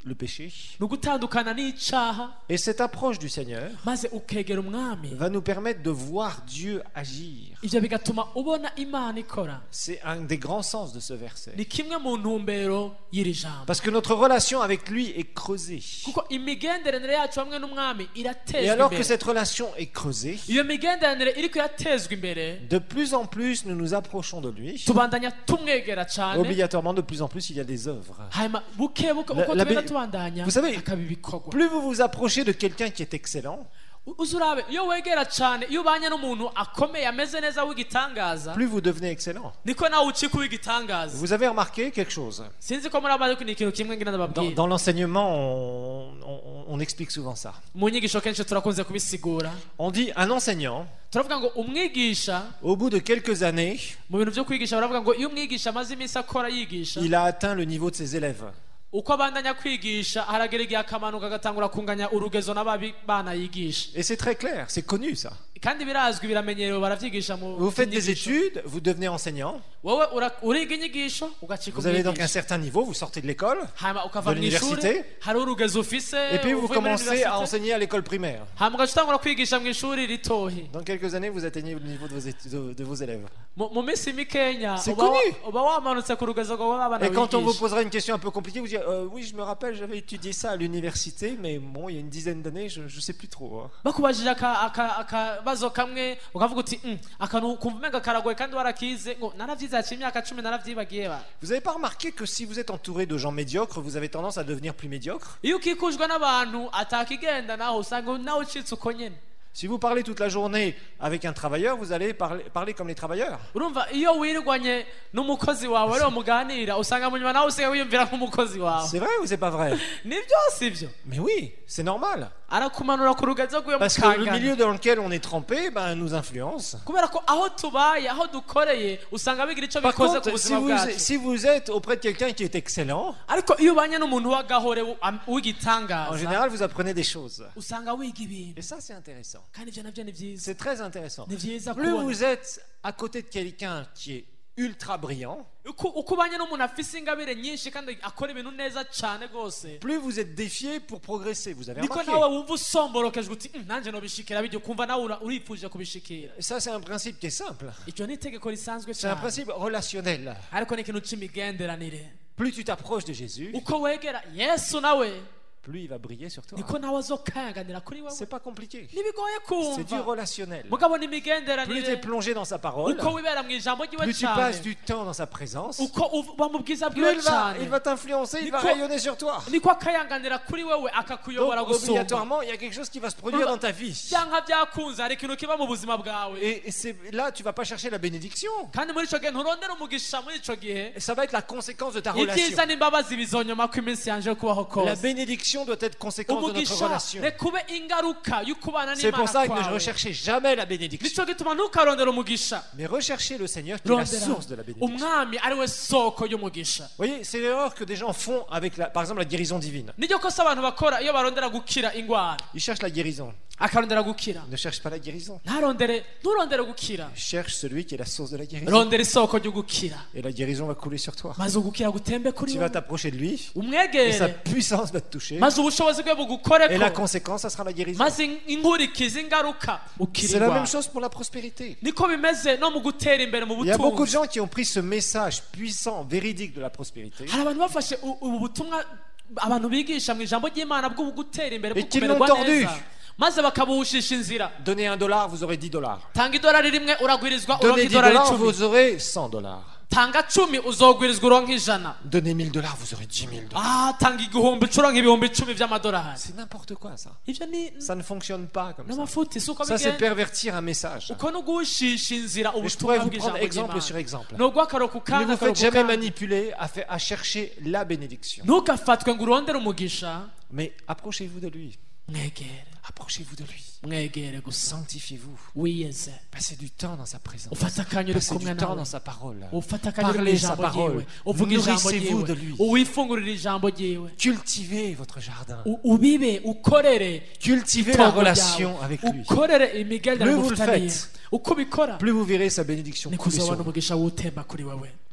le péché.
ni ugutandukana n'icaha
Et cette approche du Seigneur
maze ukegera umwami
va nous permettre de voir Dieu agir.
ivyo bigatuma ubona imana ikora.
C'est un des grands sens de ce verset.
Ni kimwe mu ntumbero y'iri jambo,
Parce que notre relation avec lui est creusée.
kuko imigenderanire yacu hamwe n'umwami
Et
iratezwa
alors que
imbere.
cette relation est creusée,
Iyo migenderanire iriko iratezwa imbere,
de plus en plus nous nous approchons de lui.
tubandanya tumwegera cane,
Obligatoirement, de plus en plus, il y a des œuvres.
hanyuma buke buke
La-
uko
la
tugenda
Bi-
tubandanya
Vous savez,
hakaba ibikorwa.
Plus vous vous approchez de quelqu'un qui est excellent,
uzi urabe iyo wegera cane, iyo ubanye n'umuntu akomeye ameze neza w'igitangaza,
plus vous devenez excellent.
niko nawe ucika uw'igitangaza.
Vous avez remarqué quelque chose?
Sinzi ko muri amaze ko ni ikintu kimwe ngira
Dans,
ndababwira.
dans l'enseignement, on, on- on explique souvent ça.
Mu nyigisho kenshi turakunze kubisigura,
On dit un enseignant,
turavuga ngo umwigisha,
au bout de quelques années,
mu bintu byo kwigisha baravuga ngo iyo umwigisha amaze iminsi akora yigisha,
il a atteint le niveau de ses élèves.
uko abandanya kwigisha haragera igihe akamanuka agatangura kunganya urugezo n'ababi bana yigisha.
Et c'est très clair, c'est connu ça.
Kandi birazwi biramenyerewe baravyigisha mu
Vous faites des
nyigisho.
études, vous devenez enseignant,
Wowe ura- uriga inyigisho ugacika
vous avez donc un
umwigisha,
certain niveau, vous sortez de l'école,
hanyuma ukava
de
mu ishuri,
l'université,
hari urugezo ufise,
et puis vous
uvuye muri
commencez
université,
à enseigner à l'école primaire.
hanyuma ugaca utangura kwigisha mu ishuri ritohi.
Dans quelques années, vous atteignez le niveau de vos, étu- de- de vos élèves.
Mu mu minsi mikenya
C'est
uba wa-
connu.
uba wamanutse ku rugezo rw'abana
Et quand on vous
wigisha.
posera une question un peu compliquée, vous direz euh, oui, je me rappelle, j'avais étudié ça à l'université, mais bon, il y a une dizaine d'années, je ne sais plus trop. hein.
bakubajije aka- aka- akabazo kamwe ukavuga uti "Mm, akantu kumva umenga karagoye kandi warakize ngo naravyize haciye imyaka cumi naravyibagiye ba."
Vous n'avez pas remarqué que si vous êtes entouré de gens médiocres, vous avez tendance à devenir plus médiocre?
iyo ukikujwe n'abantu atakigenda naho usanga nawe ucitse uko nyene.
Si vous parlez toute la journée avec un travailleur, vous allez parler, parler comme les travailleurs.
urumva iyo wirirwanye n'umukozi wawe ariwo muganira usanga mu nyuma nawe usigaye wiyumvira nk'umukozi wawe.
C'est vrai ou c'est pas vrai?
nibyo sivyo?
Mais oui, c'est normal.
arakumanura ku rugezo rw'iyo
Parce que le
mukangana,
milieu dans lequel on est trempé ben, nous influence.
kubera ko aho tubaye aho dukoreye usanga bigira ico
Par
bikoze ku
contre, si
buzima
vous,
bwacu.
si vous êtes auprès de quelqu'un qui est excellent,
ariko iyo ubanye n'umuntu w'agahore w- am-
en
w'igitangaza
général, vous apprenez des choses.
usanga wiga ibintu,
Et ça, c'est intéressant.
kandi ivyo navyo ni vyiza.
C'est très intéressant.
Ni vyiza
Plus
kubona.
vous êtes à côté de quelqu'un qui est ultra brillant,
uko uko ubanye n'umuntu afise ingabire nyinshi kandi akora ibintu neza cane gose,
plus vous êtes défié pour progresser. Vous avez
niko
remarqué?
nawe wumva usomborokejwe uti "Mm, nanje nobishikira bijyo kumva nawe ura- urifuje kubishikira."
Et ça, c'est un principe qui est simple.
icyo ni itegeko risanzwe
C'est un
cyane,
principe relationnel.
ariko ni ikintu c'imigenderanire.
Plus tu t'approches de Jésus,
uko wegera yesu nawe
plus il va briller sur toi.
niko nawe azokayanganira kuri wewe.
C'est pas compliqué.
ntibigoye
C'est du
kumva,
relationnel.
mugabo ni
Plus tu es
imigenderanire.
plongé dans sa parole,
uko wibera mu ijambo ryiwe
plus tu passes
cyane,
du temps dans sa présence,
uko uba mu bwiza
plus
bwiwe
il va, il
cyane,
va t'influencer, il va
Nico-
rayonner sur toi.
niko akayanganira kuri wewe
Donc,
akakuyobora gusumba.
obligatoirement, il y a quelque chose qui va se produire dans ta vie.
byanka byakunze hari ikintu kiba mu buzima bwawe,
Et, et c'est là, tu vas pas chercher la bénédiction.
kandi muri ico gihe nturondera umugisha muri ico gihe.
Et ça va être la conséquence de ta relation.
ibyiza n'imbabazi bizonyoma ko iminsi yanje yo kubaho
La
kose.
bénédiction doit être conséquence de notre
umugisha
relation.
rekube ingaruka y'ukubana
C'est pour ça
n'imana
que ne
kwawe.
recherchez jamais la bénédiction.
nico gituma ntukarondera umugisha,
Mais recherchez le Seigneur qui est la
rondera
source de la bénédiction.
umwami ari we soko y'umugisha.
Vous voyez, c'est l'erreur que des gens font avec, la, par exemple, la guérison divine.
niryo kosa abantu bakora iyo barondera gukira ingwara,
Ils cherchent la guérison.
akarondera gukira.
Ne cherche pas la guérison.
ntarondere nturondere gukira,
Cherche celui qui est la source de la guérison.
rondera isoko ryo gukira,
Et la guérison va couler sur toi.
maze ugukira gutembe kuri
Tu vas
wewe,
t'approcher de lui. Et sa
umwegere,
puissance va te toucher.
maze ubushobozi bwe
Et la
bugukoreko,
conséquence, ça sera la guérison.
maze inkurikizi ingaruka ukira
C'est la même
ingwara.
chose pour la prospérité.
niko bimeze no mu gutera imbere mu
Il y a beaucoup de
butunzi.
gens qui ont pris ce message puissant, véridique de la prospérité
hari abantu bafashe u- ubu butumwa abantu bigisha mu ijambo ry'imana bwo gutera imbere bwo
Et qu'ils
kumererwa
l'ont tordu.
neza, maze bakabuwushisha inzira.
Donnez un dollar, vous aurez dix dollars.
tanga idolari rimwe uragwirizwa uronka
Donnez dix
idolari
dollars,
icumi,
vous aurez cent dollars.
tanga cumi uzogwirizwa uronka ijana.
Donnez mille dollars, vous aurez dix mille dollars.
ah tanga igihumbi ucuronka ibihumbi icumi by'amadolari.
C'est n'importe quoi ça.
ivyo ni
Ça ne fonctionne pas comme ça.
n'amafuti si uko
Ça, c'est
bigenda,
pervertir un message.
uko no guhishisha inzira
Et je pourrais
ubutumwa
vous prendre
bw'ijambo
exemple sur
ry'imana.
exemple.
ni ugwakaro ku
Ne
kandi
vous
akaro
faites
ku
jamais
kandi.
manipuler à, faire- à chercher la bénédiction.
ntugafatwe ngo urondere umugisha,
Mais approchez-vous de lui.
mwegere
Approchez-vous de lui.
mwegere gusa,
Sanctifiez-vous.
wiyeze,
Passez du temps dans sa présence.
ufate akanya uri
Passez
kumwe
du temps
nawe,
dans sa parole.
ufate akanya uri mu
Parlez sa
ijambo
parole.
ryiwe, uvuga ijambo
Nourrissez-vous de
ryiwe,
lui.
uwifungurira ijambo ryiwe,
Cultivez votre jardin.
U- ubibe ukorere
Cultivez la
itongo
relation
ryawe,
avec lui.
ukorere imigenderanire
Plus vous le
mufitaniye.
faites,
uko ubikora
Plus vous verrez sa bénédiction
niko
couler
uzabona
sur vous.
umugisha wutemba kuri wewe.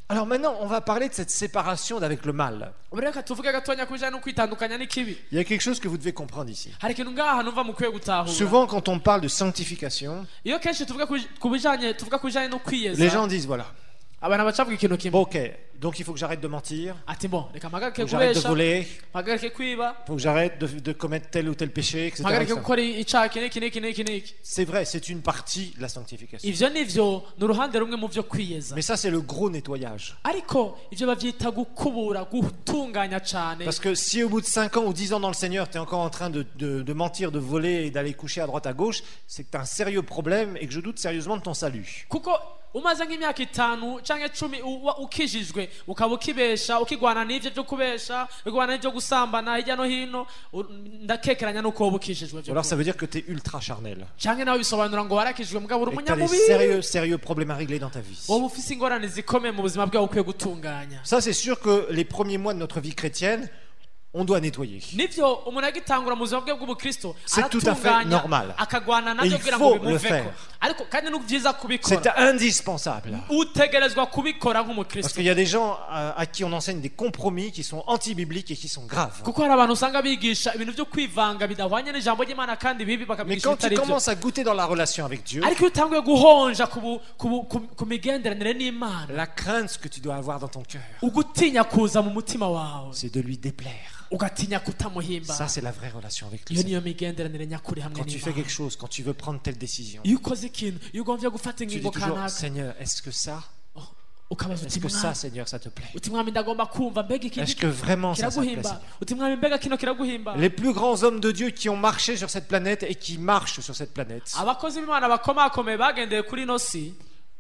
Alors maintenant, on va parler de cette séparation d'avec le mal.
ubu reka tuvuge gatonya ku bijyanye no kwitandukanya n'ikibi.
Il y a quelque chose que vous devez comprendre ici.
hari ikintu ngaha numva mukwiye gutahura.
Souvent, quand on parle de sanctification,
iyo kenshi tuvuga ku- ku bijyanye tuvuga ku bijyanye no kwiyeza,
les gens disent voilà,
abantu bacavuga ikintu kimwe.
ok, donc il faut que j'arrête de mentir,
ati bon reka mpagarike
faut que j'arrête de
kubesha,
voler,
mpagarike kwiba,
faut que j'arrête de, de commettre tel ou tel péché, et cetera, et
mpagarike
cetera.
gukora icyaha iki n'iki n'iki n'iki n'iki.
C'est vrai, c'est une partie de la sanctification.
ivyo nivyo ni uruhande rumwe mu vyo kwiyeza,
Mais ça, c'est le gros nettoyage.
ariko ivyo bavyita gukubura, gutunganya cane.
Parce que si au bout de cinq ans ou dix ans dans le Seigneur, tu es encore en train de, de, de mentir, de voler et d'aller coucher à droite à gauche, c'est que tu as un sérieux problème et que je doute sérieusement de ton salut.
kuko umaze nk'imyaka itanu canke cumi uba ukijijwe ukaba ukibesha ukigwana n'ivyo vyo kubesha ukigwana n'ivyo gusambana hirya no hino, u- ndakekeranya nuko woba ukijijwe vyo
Alors ça veut dire que tu es ultra charnel.
canke nawe bisobanura ngo warakijijwe mugabo uri
Et que tu as des
umunyamubiri,
sérieux, sérieux problèmes à régler dans ta vie.
woba ufise ingorane zikomeye mu buzima bwawe ukwiye gutunganya.
Ça, c'est sûr que les premiers mois de notre vie chrétienne, on doit nettoyer.
nivyo umuntu agitangura mu buzima bwe bw'ubukristo
C'est tout à fait normal.
akagwana
Et
navyo
il
kugira
faut
ngo
le
bimuveko,
faire.
ariko kandi ni vyiza
C'est
kubikora,
indispensable.
utegerezwa kubikora
Parce
nk'umukristo.
qu'il y a des gens à, à qui on enseigne des compromis qui sont anti-bibliques et qui sont graves.
kuko hari abantu usanga bigisha ibintu byo kwivanga bidahwanye n'ijambo ry'Imana kandi bibi
Mais
bakabigisha
quand tu
bitari byo.
commences à goûter dans la relation avec Dieu,
ariko iyo utanguye guhonja ku bu- ku bu- ku- ku migenderanire n'Imana,
la crainte que tu dois avoir dans ton cœur,
ugutinya kuza mu mutima wawe,
c'est de lui déplaire.
ugatinya kutamuhimba.
Ça, c'est la vraie relation avec lui.
iyo niyo migenderanire nyakuri hamwe
Quand tu fais
n'Imana.
quelque chose, quand tu veux prendre telle décision,
iyo ukoze ikintu, iyo ugomvye gufata
tu dis
ingingo
toujours,
kanaka,
Seigneur, est-ce que ça,
oh, ukabaza
est-ce
uti
que ça,
mwami,
Seigneur, ça te plaît?
uti mwami ndagomba kumva mbega iki
Est-ce que vraiment ça, ça te plaît,
kiraguhimba,
Seigneur?
uti mwami mbega kino kiraguhimba.
Les plus grands hommes de Dieu qui ont marché sur cette planète et qui marchent sur cette planète,
abakozi b'Imana bakomakomeye bagendeye kuri ino si,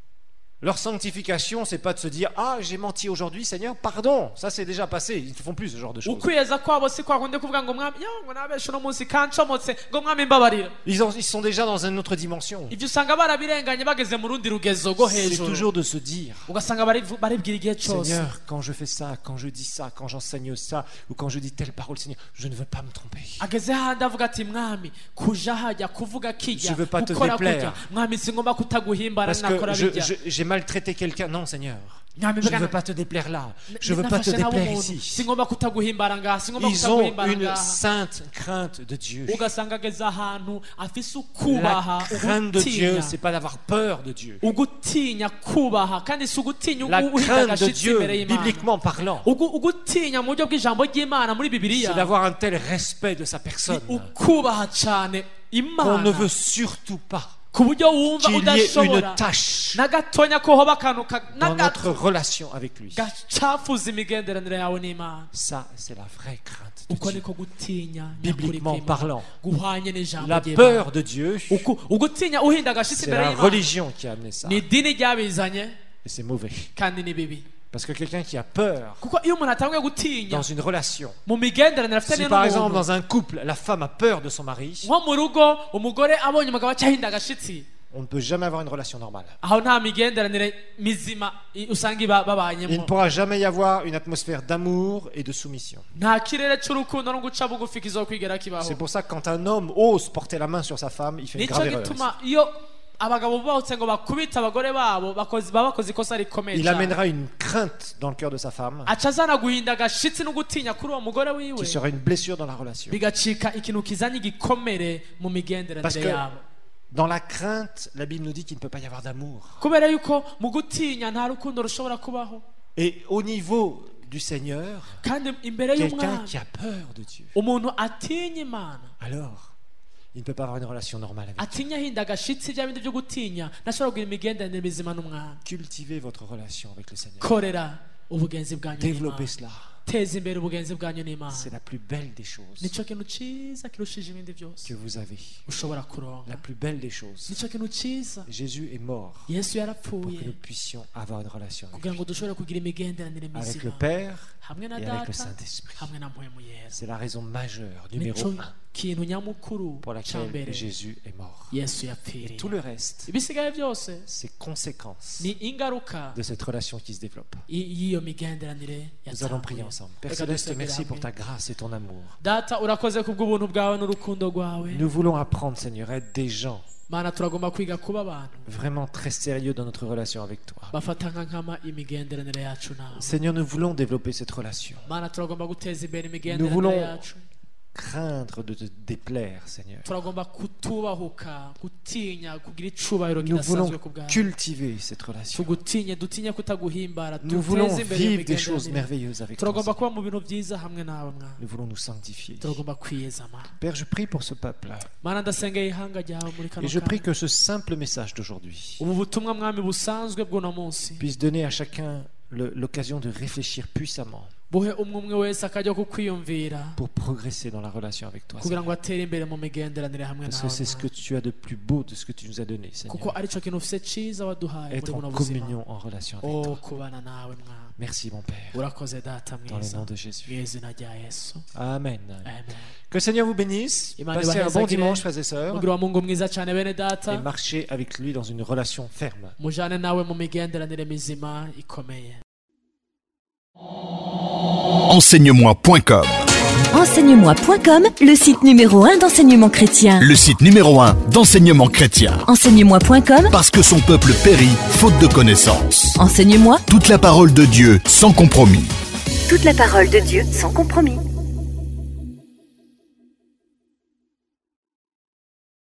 leur sanctification, c'est pas de se dire, ah, j'ai menti aujourd'hui, Seigneur, pardon. Ça, c'est déjà passé. Ils ne font plus ce genre de choses.
ukwiyeza kwabo si kwakunde kuvuga ngo mwami yo ngo nabeshe uno munsi kancomotse ngo mwami mbabarira.
Ils, ont- ils sont déjà dans une autre dimension.
ivyo usanga barabirenganye bageze mu rundi rugezo rwo
C'est
hejuru,
toujours de se dire,
ugasanga bari- baribwira igihe cyose,
Seigneur, quand je fais ça, quand je dis ça, quand j'enseigne ça, ou quand je dis telle parole, Seigneur, je ne veux pas me tromper.
ageze handi avuga ati mwami kuja hajya kuvuga kijya
Je veux pas te
gukora
déplaire.
kujya mwami singomba kutaguhimbara
Parce que
nakora
je-
bijya
je- j'ai maltraité quelqu'un. Non, Seigneur,
mwami
je ne
mbega
veux pas te déplaire là. Je ne veux pas te
nafashe nabo
déplaire
umuntu,
ici.
singomba kutaguhimbara ngaha, singomba
Ils ont
kutaguhimbara
une
ngaha.
sainte crainte de Dieu.
ugasanga ageze ahantu afise
La
ukubaha,
crainte de Dieu,
ugutinya,
c'est pas d'avoir peur de Dieu.
ugutinya kubaha kandi si ugutinya
La
uhinda
crainte de
agashitsi
Dieu,
imbere y'Imana.
bibliquement parlant,
Ugu- ugutinya mu buryo bw'ijambo ry'Imana muri Bibiliya,
c'est d'avoir un tel respect de sa personne
ukubaha cane
qu'on
Imana
ne veut surtout pas
ku buryo wumva
qu'il y ait
udashobora
une tâche
na gatonya ko hoba akantu ka- na
dans
gato
notre relation avec lui.
gacafuza imigenderanire yawe n'Imana.
Ça, c'est la vraie crainte de
uko
Dieu.
niko gutinya nyakuri
Bibliquement
kw'Imana,
parlant,
guhwanye n'ijambo
la
ry'Imana.
peur de Dieu,
Uku- ugutinya uhinda agashitsi
c'est
imbere
la
y'Imana
religion qui a amené ça.
ni idini ryabizanye
Et c'est mauvais.
kandi ni bibi,
Parce que quelqu'un qui a peur
kuko iyo umuntu atanguye gutinya
dans une relation,
mu migenderanire afitanye
si par exemple
n'umuntu,
dans un couple, la femme a peur de son mari,
nko mu rugo umugore abonye umugabo acahinda agashitsi,
on ne peut jamais avoir une relation normale.
aho nta migenderanire mizima i- usanga iba-
Il ne
babayemo,
pourra jamais y avoir une atmosphère d'amour et de soumission.
nta kirere c'urukundo no guca bugufi kizokwigera kibaho.
C'est pour ça que quand un homme ose porter la main sur sa femme, il fait une
nico
grave erreur.
gituma iyo abagabo bahutse ngo bakubite abagore babo bakoze- baba bakoze ikosa rikomeye
Il
cyane,
amènera une crainte dans le cœur de sa femme
aca azana guhinda agashitsi no gutinya kuri uwo mugore wiwe,
qui sera une blessure dans la relation.
bigacika ikintu kizanye igikomere mu
Parce
migenderanire
que
yabo,
dans la crainte, la Bible nous dit qu'il ne peut pas y avoir d'amour.
kubera yuko mu gutinya nta rukundo rushobora kubaho,
Et au niveau du Seigneur,
kandi imbere
quelqu'un
y'umwana
qui a peur de Dieu,
umuntu atinya Imana,
alors il ne peut pas avoir une relation normale avec Dieu.
atinya ahinda agashitsi bya bindi byo gutinya ntashobora kugira imigenderanire mizima n'umwana.
Cultivez votre relation avec le Seigneur.
korera ubugenzi bwanyu
Développez
n'Imana,
cela.
teza imbere ubugenzi bwanyu n'Imana,
C'est la plus belle des choses
nico kintu ciza kirushije ibindi byose
que vous avez.
ushobora kuronka,
La plus belle des choses.
nico kintu ciza
Jésus est mort
Yesu
pour
yarapfuye
que nous puissions avoir une relation avec
kugira
lui.
ngo dushobore kugira imigenderanire
Avec le
mizima
Père
hamwe na
et avec le
data
Saint-Esprit.
hamwe na mpwemu yera.
C'est la raison majeure, numéro
nico
un,
kintu nyamukuru
pour
ca
laquelle
mbere
Jésus est mort.
Yesu yapfiriye.
Tout le reste,
ibisigaye byose
c'est conséquence
ni ingaruka
de cette relation qui se développe.
i- y'iyo migenderanire
Nous allons prier
yatanguye.
ensemble. Père
Reka
Céleste,
dusengere
merci pour
hamwe.
ta grâce et ton amour.
data urakoze kubw'ubuntu bwawe n'urukundo rwawe.
Nous voulons apprendre, Seigneur, à être des gens
mana turagomba kwiga kuba abantu
vraiment très sérieux dans notre relation avec toi.
bafata nka nkama imigenderanire yacu nawe.
Seigneur, nous voulons développer cette relation.
mana turagomba guteza imbere
Nous
imigenderanire
voulons
yacu.
craindre de te déplaire, Seigneur.
turagomba kutubahuka gutinya kugira icubahiro
Nous voulons
kidasanzwe ku bwawe.
cultiver cette relation.
tugutinye dutinye kutaguhimbara
Nous voulons
duteze imbere
vivre des choses
imigenderanire.
merveilleuses avec toi.
turagomba
Seigneur.
kuba mu bintu byiza hamwe nawe mwana.
Nous voulons nous sanctifier.
turagomba kwiyezama.
Père, je prie pour ce peuple.
mana ndasengeye ihanga ryawe muri kano
Et je prie
kanya.
que ce simple message d'aujourd'hui
ubu butumwa mwami busanzwe bw'uno munsi
puisse donner à chacun le- l'occasion de réfléchir puissamment
buhe umwe umwe wese akajya ku kwiyumvira
pour progresser dans la relation avec toi,
kugira
Seigneur.
ngo atere imbere mu migenderanire hamwe
Parce
nawe
que c'est ce que
mwana.
tu as de plus beau de ce que tu nous as donné,
kuko
Seigneur.
aricyo kintu ufite cyiza waduhaye muri
Être
buno
en
buzima.
communion, en relation avec
o
toi.
kubana nawe mwana.
Merci, mon Père.
urakoze data
Dans le
mwiza
nom de
mu
Jésus.
izina rya yesu
Amen.
amen.
Que le Seigneur vous bénisse.
Imana
Passez un bon
ibahezagire.
dimanche, frères et sœurs.
mugira wa mungu mwiza cyane bene
Et
data
marchez avec lui dans une relation ferme.
mujane nawe mu migenderanire mizima ikomeye.
enseignemoi point com,
enseignemoi point com, le site numéro un d'enseignement chrétien.
le site numéro un d'enseignement chrétien.
enseignemoi point com,
Parce que son peuple périt faute de connaissance.
enseigne-moi
Toute la parole de Dieu sans compromis.
toute la parole de Dieu sans compromis.